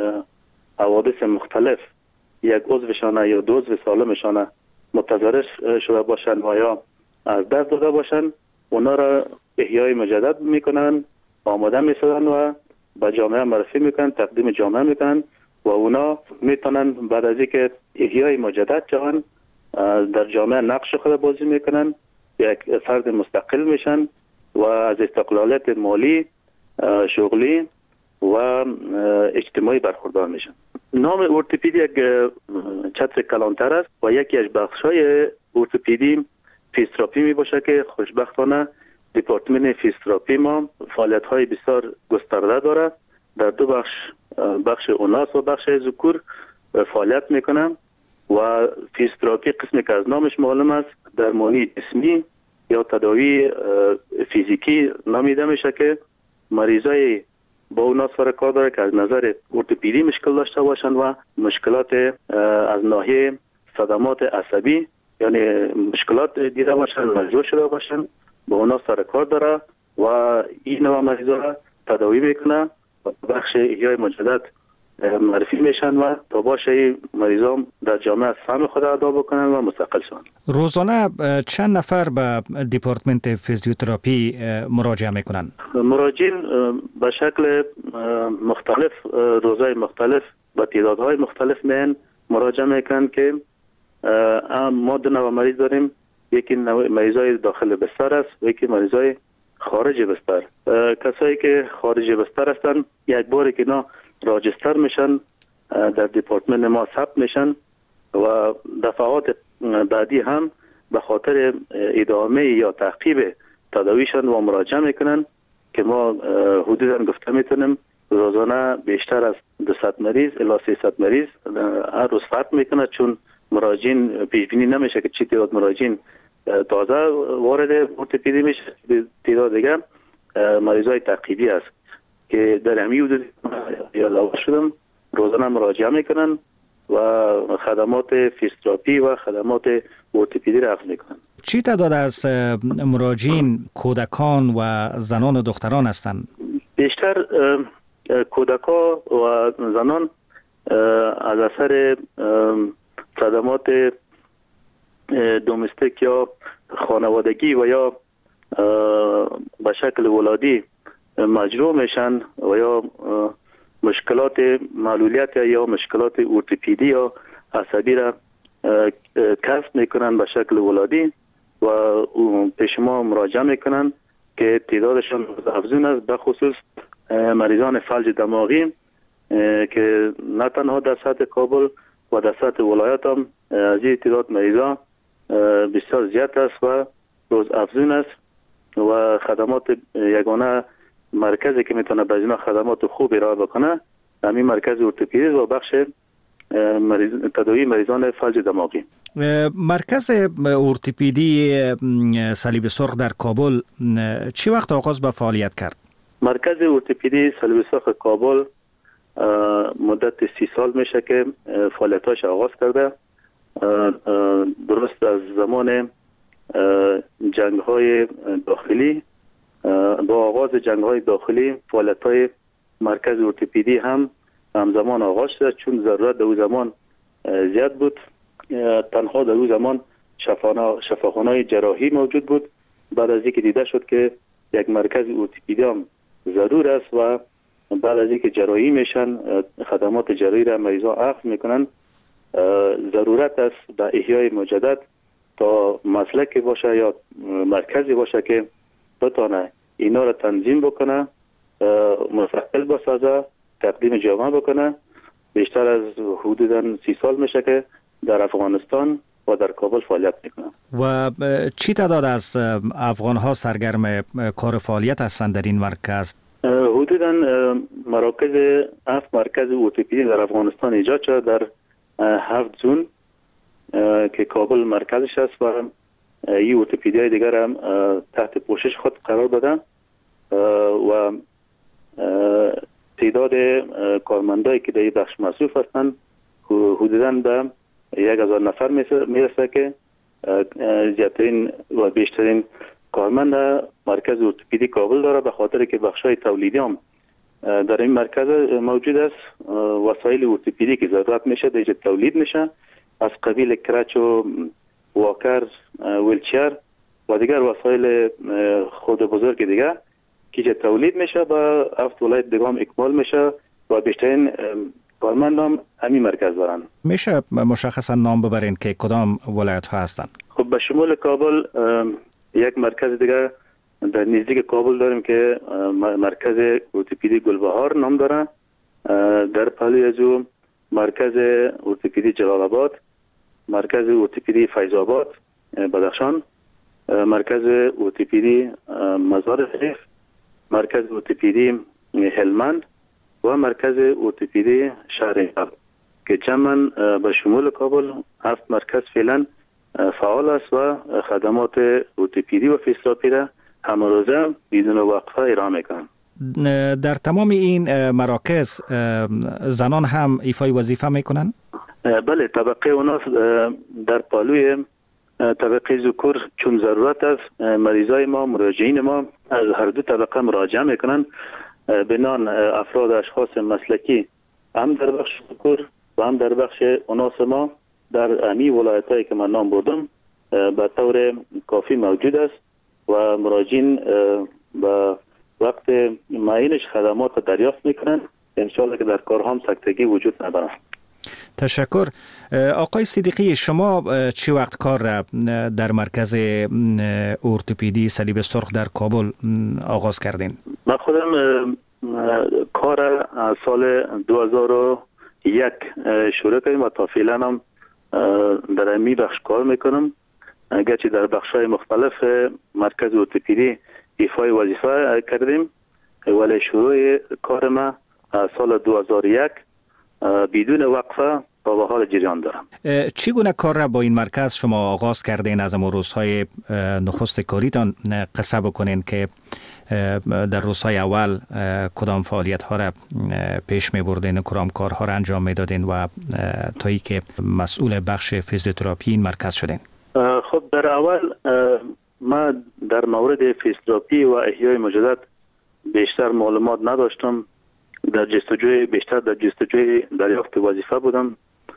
حوادث مختلف یک عضوشان یا دو عضو سالمشان متضرر شده باشند و یا از دست داده باشند، اونا را احیای مجدد میکنن، آماده میسازن و به جامعه معرفی میکنن، تقدیم جامعه میکنن و اونا میتونن بعد از اینکه احیای مجدد شوند در جامعه نقش خود بازی میکنن، یک فرد مستقل میشن و از استقلالیت مالی، شغلی و اجتماعی برخوردار میشن. نام ارتوپدی یک چتر کلانتر است و یکی از بخش‌های ارتوپدی فیزیوتراپی می باشه که خوشبختانه دپارتمان فیزیوتراپی ما فعالیت‌های بسیار گسترده داره. در دو بخش، بخش اوناس و بخش ذکور فعالیت میکنه و فیزیوتراپی قسمی که از نامش معلوم است درمانی جسمی یا تداوی فیزیکی نامیده میشه که مریضای با اوناس سر کار داره که از نظر ارتوپدی مشکل داشته باشند و مشکلات از ناحیه صدمات عصبی یعنی مشکلات دیده باشند، مجروح شده باشند، با اوناس سر کار داره و این نوع مریضا را تداوی میکنه و بخش احیای مجدد معرفی میشن و تا باشه مریضان در جامعه سهم خود ادا بکنن و مستقل شون. روزانه چند نفر به دپارتمنت فیزیوتراپی مراجعه میکنن؟ مراجعین به شکل مختلف، روزهای مختلف با تعدادهای مختلف میان مراجعه میکنن که ما دو نوع مریض داریم. یکی مریضای داخل بستر است و یکی مریضای خارج بستر. کسایی که خارج بستر هستن یک باری که اینا راجستر میشن در دپارتمنت ما ثبت میشن و دفعات بعدی هم به خاطر ادامه یا تعقیب تداویشان و مراجعه میکنن که ما حدودا گفته میتونیم روزانه بیشتر از دویست مریض الی سیصد مریض هر روز ثبت میکنه، چون مراجعین پیش بینی نمیشه که چی تعداد مراجعین تازه وارد ارتوپدی میشه، تعداد دیگه مریضای تعقیبی است که در همین حدود یادآور شدم روزانه مراجعه میکنن و خدمات فیزیوتراپی و خدمات ارتوپدی را اخذ میکنن. چی تعداد از مراجعین کودکان و زنان و دختران هستند؟ بیشتر کودکان و زنان از اثر صدمات دومستیک یا خانوادگی و یا به شکل ولادی مجروح میشن و یا مشکلات معلولیت یا مشکلات ارتوپدی یا عصبی را کسب میکنن به شکل ولادی و پیش ما مراجعه میکنن که تعدادشان افزون است، به خصوص مریضان فلج دماغی که نه تنها در سطح کابل و در سطح ولایت هم از این تعداد مریضان بسیار زیاد است و روز افزون است و خدمات یگانه مرکزی که میتونه به اینا خدمات خوب ارائه بکنه همین مرکز ارتوپدی و بخش مریض تداوی مریضان فلج دماغی. مرکز ارتوپدی صلیب سرخ در کابل چی وقت آغاز به فعالیت کرد؟ مرکز ارتوپدی صلیب سرخ کابل مدت سی سال میشه که فعالیتاش آغاز کرده. درست از زمان جنگ های داخلی، با آغاز جنگ های داخلی فعالیت‌های مرکز ارتوپدی هم همزمان آغاز شد، چون ضرورت در اون زمان زیاد بود. تنها در اون زمان شفاخانه‌های جراحی موجود بود. بعد از اینکه دیده شد که یک مرکز ارتوپدی هم ضرور است و بعد از اینکه جراحی میشن خدمات جراحی را مریضا اخذ میکنن، ضرورت است به احیای مجدد تا مسلکی باشه یا مرکزی باشه که بتونه اینا را تنظیم بکنه، مستقل بسازه، تقدیم جامعه بکنه. بیشتر از حدوداً سی سال میشه که در افغانستان و در کابل فعالیت میکنه. و چی تعداد از افغان ها سرگرم کار فعالیت هستند در این مرکز؟ حدوداً مراکز هفت مرکز ارتوپدی در افغانستان ایجاد شده در هفت زون که کابل مرکزش است و این ارتوپدی های دیگر هم تحت پوشش خود قرار دادن و تعداد کارمندایی که در این بخش مصروف هستند حدوداً به یک هزار نفر میرسه که زیادترین و بیشترین کارمند مرکز ارتوپدی کابل داره، به خاطر که بخشای تولیدی هم در این مرکز موجود است وسایل ارتوپدی که ضرورت میشه دیگه تولید میشه از قبیل کرچ و واکر، ویلچر و دیگر وسایل خود بزرگ دیگه که تولید میشه با هفت ولایت دیگه هم اکمال میشه و بیشترین کارمندان همین مرکز دارن. میشه مشخصا نام ببرین که کدام ولایت ها هستن؟ خب به شمول کابل یک مرکز دیگه در نزدیک کابل داریم که مرکز ارتوپدی گلبهار نام داره. در پهلوی از او مرکز ارتوپدی جلال آباد، مرکز ارتوپدی فیض آباد بدخشان، مرکز ارتوپدی مزار شریف، مرکز ارتوپدی هلمند و مرکز ارتوپدی شهر که جمعاً به شمول کابل هفت مرکز فعلا فعال است و خدمات ارتوپدی و فیزیوتراپی را همه روزه بدون وقفه ارائه میکنند. در تمام این مراکز زنان هم ایفای وظیفه میکنن؟ بله، طبقه اونا در پالوی طبقه ذکور چون ضرورت است مریضای ما مراجعین ما از هر دو طبقه مراجعه میکنن بنان افراد اشخاص مسلکی هم در بخش ذکور و هم در بخش اناث ما در امی ولایت هایی که من نام بردم به طور کافی موجود است و مراجعین به وقت معینش خدمات دریافت میکنن. انشاءالله که در کارها هم سکتگی وجود ندارد. تشکر. آقای صدیقی، شما چی وقت کار را در مرکز ارتوپدی صلیب سرخ در کابل آغاز کردین؟ من خودم کار از سال دو هزار و یک شروع کردیم و تا فعلا هم در امی بخش کار میکنم. اگرچه در بخش‌های مختلف مرکز ارتوپدی ایفای وظیفه کردیم ولی شروع کار ما از سال دو هزار و یک بدون وقفه تا به حال جریان دارم. چگونه کار را با این مرکز شما آغاز کردین؟ از امو روزهای نخست کاریتان قصه بکنین که در روزهای اول کدام فعالیت ها را پیش می بردین، کدام کارها را انجام می دادین و تا ای که مسئول بخش فیزیوتراپی این مرکز شدین؟ خب در اول ما در مورد فیزیوتراپی و احیای مجدد بیشتر معلومات نداشتم. در جستجوی بیشتر در جستجوی دریافت وظیفه بودم.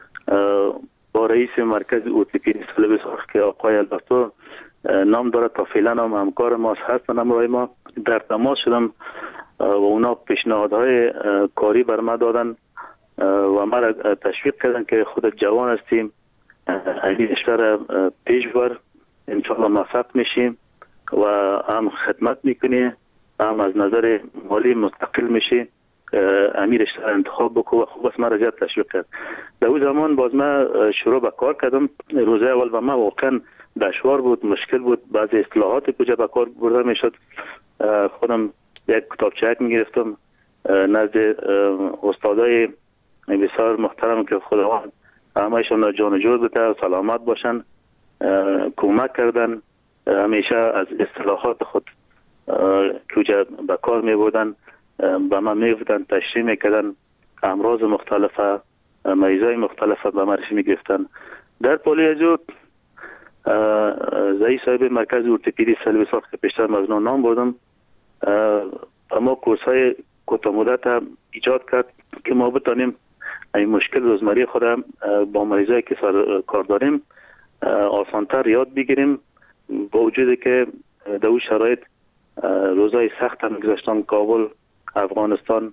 با رئیس مرکز ارتوپدی صلیب سرخ که آقای البرتو نام داره تا فعلا هم همکار ما هستن همراه ما در تماس شدم و اونا پیشنهادهای کاری بر ما دادن و ما را تشویق کردن که خود جوان هستیم این اشتر پیش بر انشاءالله موفق میشیم و هم خدمت میکنی هم از نظر مالی مستقل میشی امیر اشتر انتخاب بکو و خوب است. ما را زیاد تشویق کرد. در اون زمان باز ما شروع به کار کردم. روزه اول و ما واقعا دشوار بود، مشکل بود. بعضی اصطلاحات کجا به کار برده میشد. خودم یک کتابچه میگرفتم نزد استادای بسیار محترم که خداوند همهشون جان و جور بده و سلامت باشن کمک کردن. همیشه از اصطلاحات خود کجا به کار می بودن به من می بودن تشریح می کردن. امراض مختلفه مریضای مختلفه به معرفی می گرفتن. در پالی ازو زایی صاحب مرکز ارتوپدی صلیب سرخ که پیشتر مزنون نام بردم اما کورس های کوتاه مدت ایجاد کرد که ما بتانیم این مشکل روزمره خود با مریضایی که کار داریم آسانتر یاد بگیریم. با وجودی که در اون شرایط روزای سخت هم گذاشتن، کابل، افغانستان،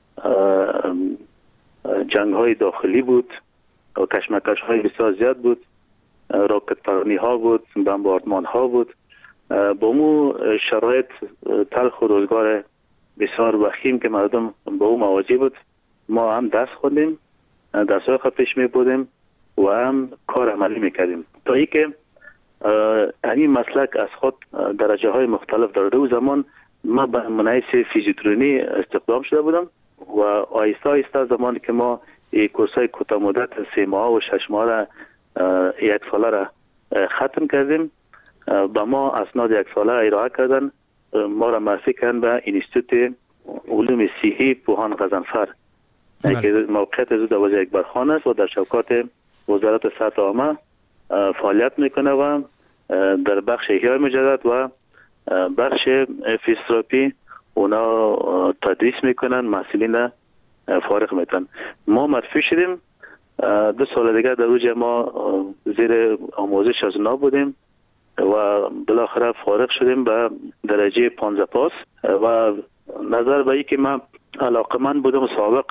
جنگ های داخلی بود و کشمکش های بسیار زیاد بود، راکت پرانی ها بود، بمباردمان ها بود. با مو شرایط تلخ و روزگار بسیار وخیم که مردم با او مواجه بود ما هم دست خوندیم، دست های خود پیش می بودیم و هم کار عملی می کردیم تا ای که همین مسلک از خود درجه های مختلف دارده. او زمان ما به منحیث فیزیوترونی استخدام شده بودم و آیسته آیسته زمانی که ما کورس های کوتاه مدت سه ماه و شش ماه را یک ساله را ختم کردیم. با ما اسناد یک ساله ارائه کردن، ما را معرفی کردن به انستیتوت علوم صحی پوهان غضنفر که موقعیت از او در یک برخانه است و در شوکات وزارت صحت عامه فعالیت میکنه و در بخش احیای مجدد و بخش فیزیوتراپی اونا تدریس میکنن، محصلین فارغ میتن. ما مدفوع شدیم، دو سال دیگه در اوج ما زیر آموزش از اونا بودیم و بالاخره فارغ شدیم به درجه پانزده پاس و نظر به ای که من علاقمند بودم سابق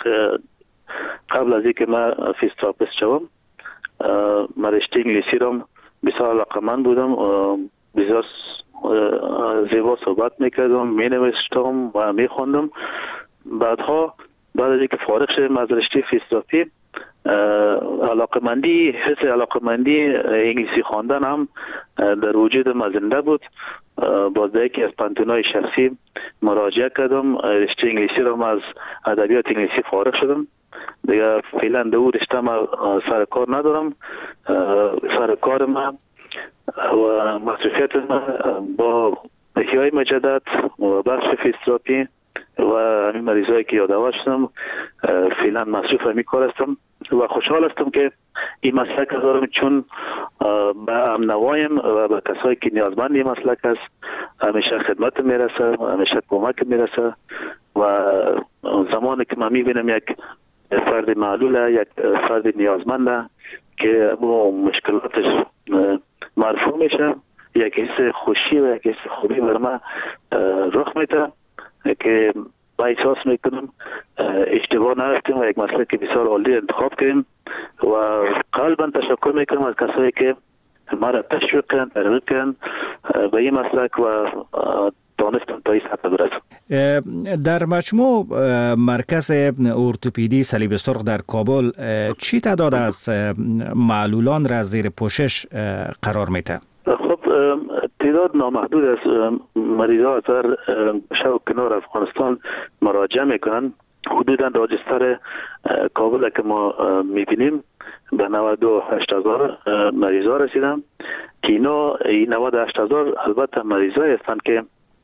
قبل از اینکه من فیزیوتراپیست شوم، من رشته انگلیسی رو بسیار علاقمند بودم، بسیار زیبا صحبت میکردم، می نوشتم و می خوندم. بعدها بعد از اینکه فارغ شدم از رشته فیزیوتراپی، علاقمندی حس علاقمندی انگلیسی خواندن هم در وجودم زنده بود. باز یکی از پانتونای شخصی مراجعه کردم، رشته انگلیسی رو از ادبیات انگلیسی فارغ شدم. دیگه فعلا دو رشته ما سر کار ندارم. سر کار ما و مصروفیت ما با احیای مجدد و بخش فیزیوتراپی و همین مریضایی که یادآور شدم فعلا مصروف همین کار هستم و خوشحال هستم که این مسلک دارم، چون به امنوایم و به کسایی که نیازمند این مسلک است همیشه خدمت میرسه، همیشه کمک میرسه و زمانی که من میبینم یک فرد معلوله، یک فرد نیازمنده که با مشکلاتش مرفوع میشه، یک حس خوشی و یک حس خوبی بر من رخ میده که با احساس میکنم اشتباه نرفتیم و یک مسلک بسیار عالی انتخاب کردیم و قلبا تشکر میکنم از کسایی که ما را تشویق کردن، ترغیب کردن به این مسلک و دانستم تا این سطح برسم. در مجموع مرکز ارتوپدی صلیب سرخ در کابل چی تعداد از معلولان را زیر پوشش قرار میده؟ خب تعداد نامحدود از مریضا از هر شب و کنار افغانستان مراجعه میکنن. حدودا راجستر کابل که ما میبینیم به نود و هشت هزار مریضا رسیدن که اینا نود و هشت هزار البته مریضایی هستند که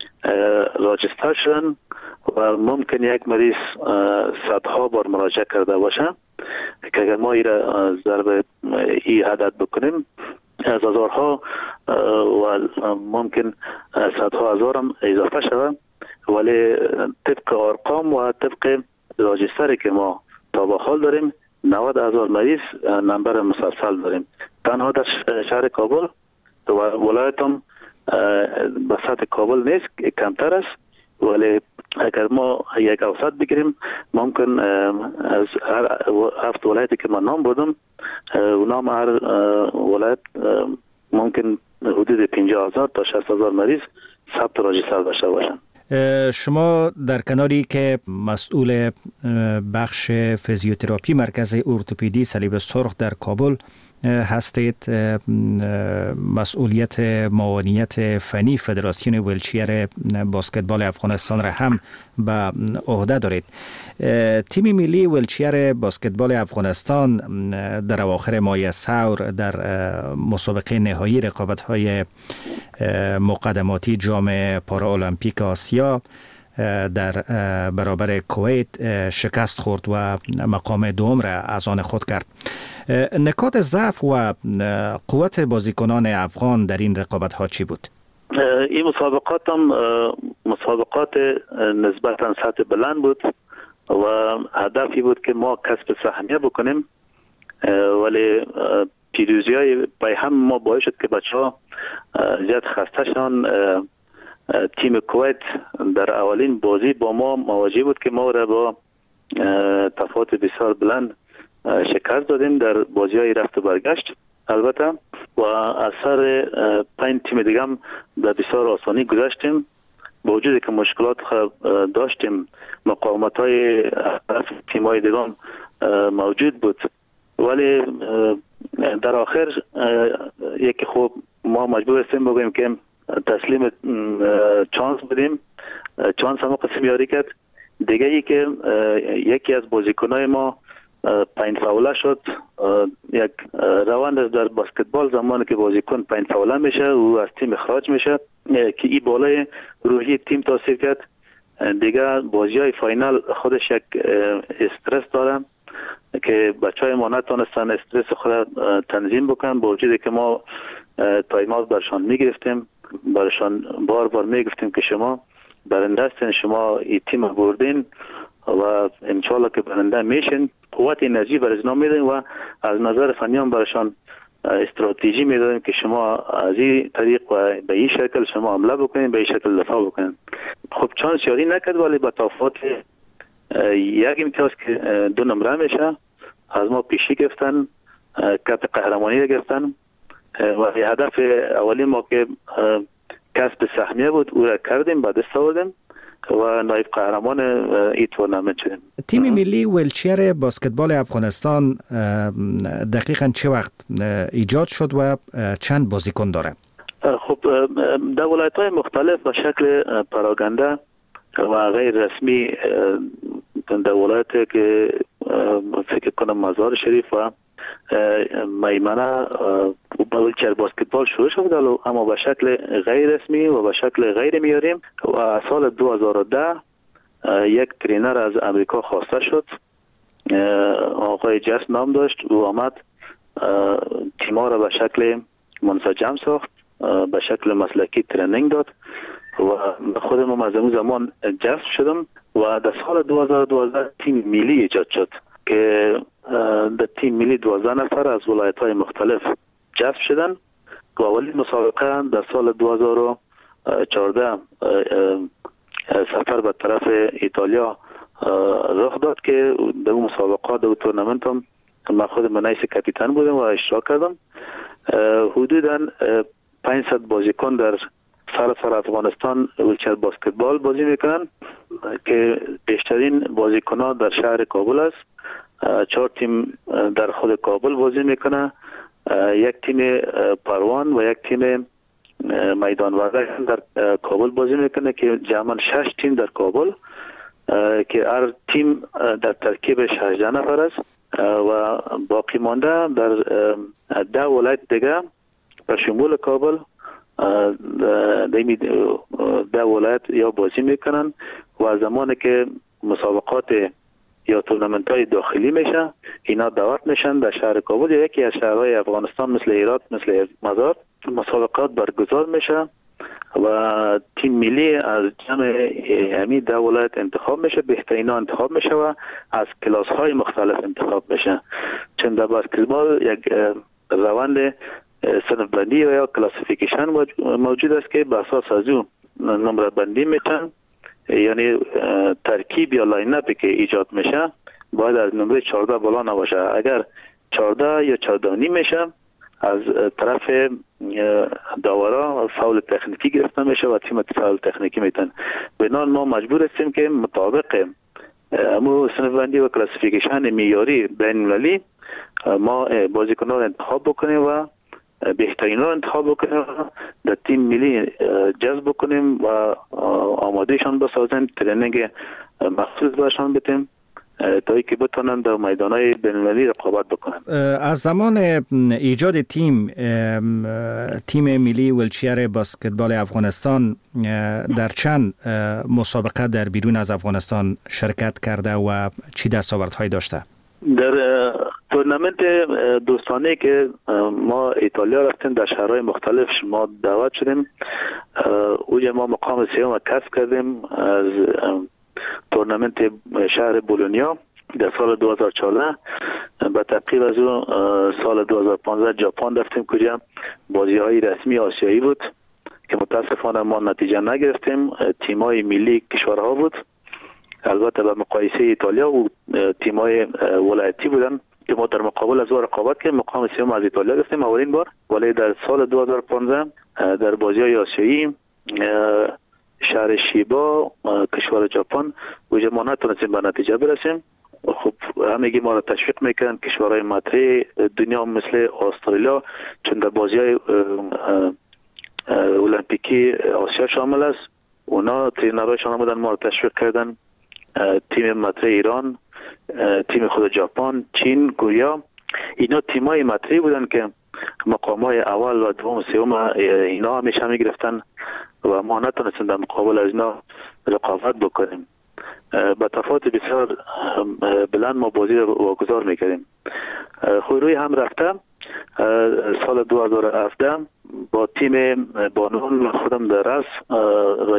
راجستر شدن و ممکن یک مریض صدها بار مراجعه کرده باشه که اگر ما این را ضرب این عدد بکنیم از هزارها و ممکن صدها هزار هم اضافه شود، ولی طبق ارقام و طبق راجستری که ما تا به حال داریم نود هزار مریض نمبر مسلسل داریم. تنها در شهر کابل و ولایت هم به سطح کابل نیست، کمتر است، ولی اگر ما یک اوسط بگیریم ممکن از هر هفت ولایتی که من نام بودم اونام هر ولایت ممکن حدود پنجاه هزار تا شصت هزار مریض ثبت راجستر داشته باشند. شما در کناری که مسئول بخش فیزیوتراپی مرکز ارتوپدی صلیب سرخ در کابل هستید، مسئولیت معاونیت فنی فدراسیون ویلچیر بسکتبال افغانستان را هم به عهده دارید. تیم ملی ویلچیر بسکتبال افغانستان در اواخر ماه ثور در مسابقه نهایی رقابت‌های مقدماتی جام پارالمپیک آسیا در برابر کویت شکست خورد و مقام دوم را از آن خود کرد. نکات ضعف و قوت بازیکنان افغان در این رقابت ها چی بود؟ این مسابقات هم مسابقات نسبتا سطح بلند بود و هدفی بود که ما کسب سهمیه بکنیم، ولی پیروزی های پای هم ما باعث شد که بچه ها زیاد خسته شدن. تیم کویت در اولین بازی با ما مواجه بود که ما را با تفاوت بسیار بلند شکست دادیم در بازی های رفت و برگشت البته، و از سر پنج تیم دیگه هم به بسیار آسانی گذشتیم. با وجودی که مشکلات داشتیم، مقاومت های تیم های دیگه هم موجود بود، ولی در آخر یکی خوب ما مجبور هستیم بگوییم که تسلیم چانس بدیم. چانس هم قسم یاری کرد. دیگه ای که یکی از بازیکنای ما پنج فاوله شد. یک روند در بسکتبال زمانی که بازیکن پنج فاوله میشه او از تیم اخراج میشه که این بالای روحی تیم تاثیر کرد. دیگه بازی های فاینال خودش یک استرس داره که بچه های ما نتونستن استرس خود تنظیم بکنن، با وجودی که ما تایمات برشان میگرفتیم، برشان بار بار میگفتیم که شما برنده هستین، شما این تیم بردین و انشالله که برنده میشین. قوت انرژی برای اینا میدین و از نظر فنی هم برایشان استراتژی میدادیم که شما از این طریق و به این شکل شما حمله بکنین، به این شکل دفاع بکنین. خب چانس یاری نکرد، ولی با تفاوت یک امتیاز که دو نمره میشه از ما پیشی گرفتن، کپ قهرمانی رو گرفتن و هدف اولی ما که کسب سهمیه بود او را کردیم، بعد دست آوردیم و نایب قهرمان این تورنمنت شدیم. تیم ملی ویلچیر بسکتبال افغانستان دقیقاً چه وقت ایجاد شد و چند بازیکن داره؟ خب در ولایت‌های مختلف به شکل پراگنده و غیر رسمی در ولایت که فکر کنم مزار شریف و میمنه ویلچیر بسکتبال شروع شد، اما به شکل غیر رسمی و به شکل غیر معیاری و سال دو هزار و ده یک ترینر از امریکا خواسته شد، آقای جس نام داشت، او آمد تیما را به شکل منسجم ساخت، به شکل مسلکی ترینینگ داد و خودم از اون زمان جذب شدم و در سال دو هزار و دوازده تیم ملی ایجاد شد که در تیم ملی دوازده نفر از ولایت‌های مختلف جذب شدن و اولین مسابقه در سال دو هزار و چهارده سفر به طرف ایتالیا رخ داد که در اون مسابقات در تورنمنت هم من خود منیس کاپیتان بودم و اشتراک کردم. حدوداً پانصد بازیکن در سراسر افغانستان ویلچیر بسکتبال بازی میکنن که بیشترین بازیکن‌ها در شهر کابل است. چهار تیم در خود کابل بازی میکنه، یک تیم پروان و یک تیم میدان وردک در کابل بازی میکنه که جمعاً شش تیم در کابل که هر تیم در ترکیبش هجده نفر است و باقی مانده در ده ولایت دیگه به شمول کابل ده ولایت یا بازی میکنن و زمانی که مسابقات یا تورنمنت های داخلی میشه اینا دعوت میشن در شهر کابل یا یکی از شهرهای افغانستان مثل هرات مثل مزار، مسابقات برگزار میشه و تیم ملی از جمع همین ده ولایت انتخاب میشه، بهترین ها انتخاب میشه و از کلاس های مختلف انتخاب میشه. چون در بسکتبال یک روند صنف بندی یا کلاسیفیکیشن موجود است که به اساس از اون نمره بندی میتن، یعنی ترکیب یا لاین اپی که ایجاد میشه باید از نمره چهارده بالا نباشه. اگر چهارده یا چهارده و نیم میشه از طرف داورا فاول تکنیکی گرفته میشه و تیم فاول تکنیکی میتن. بنابراین ما مجبور هستیم که مطابق امو صنف بندی و کلاسیفیکیشن معیاری بین المللی ما بازیکنان رو انتخاب بکنیم و بهترین رو انتخاب بکنیم، در تیم ملی جذب بکنیم و آمادهشان بسازیم، ترینینگ مخصوص باشان بدیم تا اینکه بتونن در میدانهای بین‌المللی رقابت بکنن. از زمان ایجاد تیم تیم ملی ویلچیر بسکتبال افغانستان در چند مسابقه در بیرون از افغانستان شرکت کرده و چی دستاوردهایی داشته؟ در تورنمنت دوستانه که ما ایتالیا رفتیم در شهرهای مختلف ما دعوت شدیم، اوجه ما مقام سیوم کسب کردیم از تورنمنت شهر بولونیا در سال دو هزار و چهارده. به تعقیب از اون سال دو هزار و پانزده ژاپن رفتیم کجا بازی های رسمی آسیایی بود که متاسفانه ما نتیجه نگرفتیم. تیمای ملی کشورها بود، البته به مقایسه ایتالیا و تیمای ولایتی بودن که ما در مقابل از او رقابت کردیم، مقام سوم از ایتالیا گرفتیم اولین بار. ولی در سال دو هزار و پانزده در بازی های آسیایی شهر شیبا کشور ژاپن وجه ما نتونستیم به نتیجه برسیم. خب همگی ما را تشویق میکنن کشورهای مطرح دنیا مثل استرالیا، چون در بازی های المپیکی آسیا شامل است، اونا ترینرهایشان آمدن ما را تشویق کردن. تیم مطرح ایران، تیم خود ژاپن، چین، کره، اینا تیمای مطرحی بودن که مقامای اول و دوم سوم اینا همیشه میگرفتن و ما نتونستیم در مقابل از اینا رقابت بکنیم. با تفاوت بسیار بلند ما بازی رو واگذار میکردیم. خوروی هم رفته سال دو هزار و هفده با تیم بانون خودم در رس رایی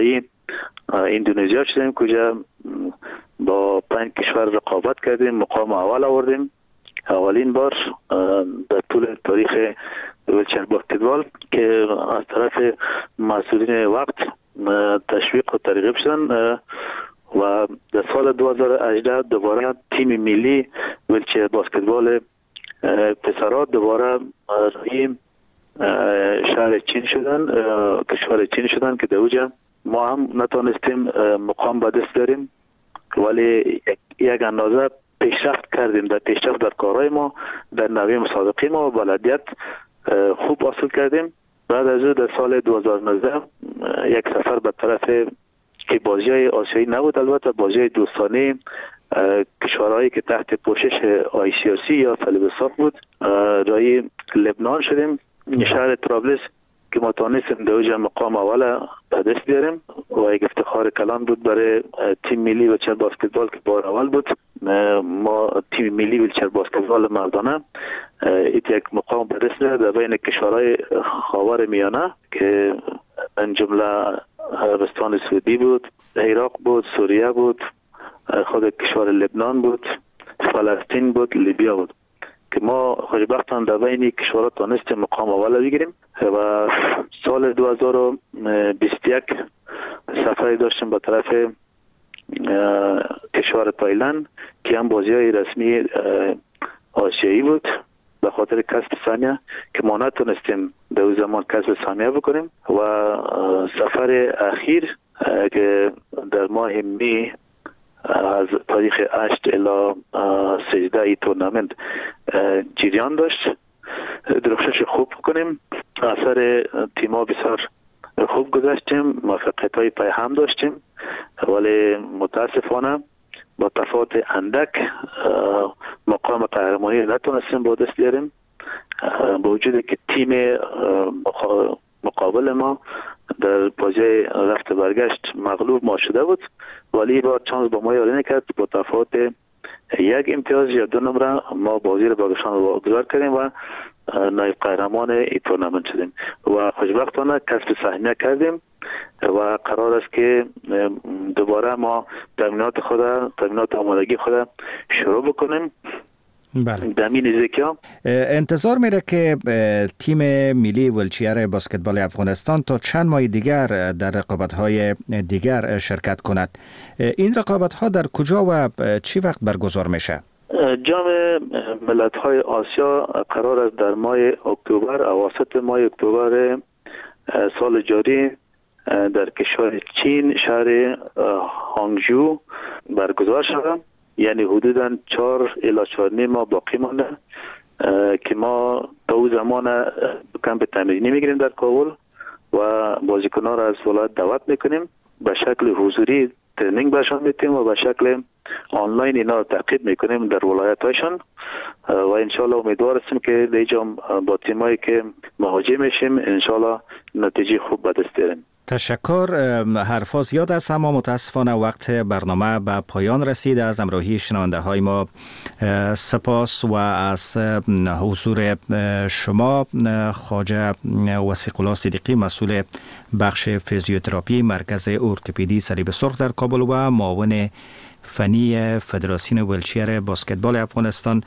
اندونزیا شدیم کجا با پنج کشور رقابت کردیم، مقام اول آوردیم. اولین بار در طول تاریخ ویلچر باسکتبال که از طرف مسئولین وقت تشویق و ترغیب شدن و در سال دو هزار و هجده دوباره تیم ملی ویلچر باسکتبال پسرها دوباره روی شهر چین شدن، کشور چین شدن که در اوجه ما هم نتونستیم مقام به دست داریم، ولی یک اندازه پیشرفت کردیم در پیشرفت در کارهای ما، در نوع مسابقه ما بلدیت خوب حاصل کردیم. بعد از او در سال دو هزار و نوزده یک سفر به طرف که بازی‌های آسیایی نبود، البته بازی‌های دوستانه کشورهایی که تحت پوشش آی سی آر سی یا فلبستان بود، رای لبنان شدیم، شهر طرابلس که ما توانستیم در اوج مقام اول به دست بیاریم و یک افتخار کلان بود برای تیم ملی ویلچر باسکتبال که بار اول بود. ما تیم ملی ویلچر باسکتبال مردانه یک مقام به دست بیاریم در بین کشورهای خاور میانه که من جمله عربستان سعودی بود، عراق بود، سوریه بود، خود کشور لبنان بود، فلسطین بود، لیبیا بود که ما خوشبختانه در بین کشورها تونستیم مقام اول بگیریم. و سال دو هزار و بیست و یک سفری داشتیم به طرف کشور تایلند که هم بازی‌های رسمی آسیایی بود به خاطر کسب سهمیه که ما نتونستیم در اون زمان کسب سهمیه بکنیم. و سفر اخیر که در ماه می از تاریخ هشت الی سیزده ای تورنمنت جریان داشت، درخشش خوب کنیم. اثر تیما بسیار خوب گذاشتیم، موفقیت های پای هم داشتیم، ولی متاسفانه با تفاوت اندک مقام قهرمانی نتونستیم با دست بیاریم، با وجودی که تیم مقابل ما در بازی رفت برگشت مغلوب ما شده بود، ولی با چانس با ما یاری نکرد. با تفاوت یک امتیاز یا دو نمره ما بازی رو برگشتن واگذار کردیم و نایب قهرمان این تورنمنت شدیم و خوشبختانه کسب سهمیه کردیم و قرار است که دوباره ما تمرینات خود تمرینات آمادگی خود شروع بکنیم. بله. دمی نزدیکیا انتظار میره که تیم ملی ویلچر باسکتبال افغانستان تا چند ماه دیگر در رقابت‌های دیگر شرکت کند. این رقابت‌ها در کجا و چی وقت برگزار میشه؟ جام ملت‌های آسیا قرار است در ماه اکتبر، اواسط ماه اکتبر سال جاری در کشور چین شهر هانگجو برگزار شود. یعنی حدوداً چهار الی چهار نیم ماه باقی مانده که ما تا اون زمان کمپ تمرینی میگیریم در کابل و بازیکنان را از ولایت دعوت میکنیم، به شکل حضوری ترنینگ برشان میتیم و به شکل آنلاین اینا تعقیب میکنیم در ولایت هایشان و انشالله امیدوار هستیم که دیجا با تیمایی که مواجه میشیم انشالله نتیجه خوب به دست بیاریم. تشکر. حرفا زیاد است اما متاسفانه وقت برنامه به پایان رسید. از همراهی شنونده های ما سپاس و از حضور شما. خواجه وثیق الله صدیقی مسئول بخش فیزیوتراپی مرکز ارتوپدی صلیب سرخ در کابل و معاون فنی فدراسیون ویلچر باسکتبال افغانستان،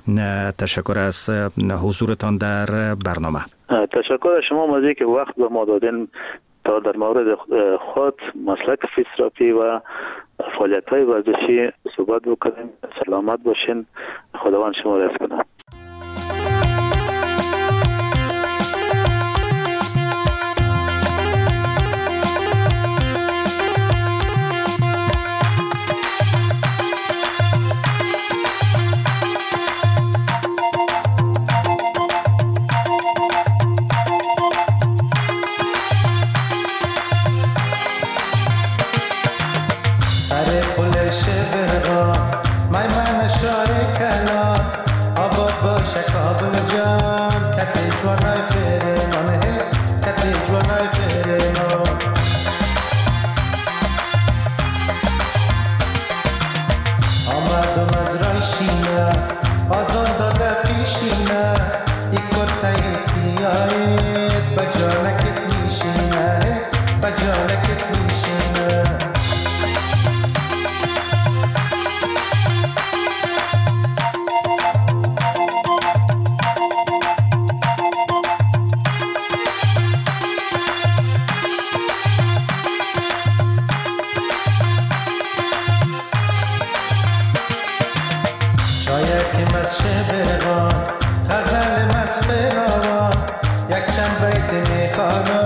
تشکر از حضورتان در برنامه. تشکر از شما مزید که وقت به ما دادین تا در مورد خود مسلک فیزیوتراپی و فعالیت‌های ورزشی صحبت بکنیم. سلامت باشین، خداوند شما را حفظ کنه. Bajana kit mishina, bajana kit mishina. از شبرغان غزل مست فراوان یک چند بیت میخوانم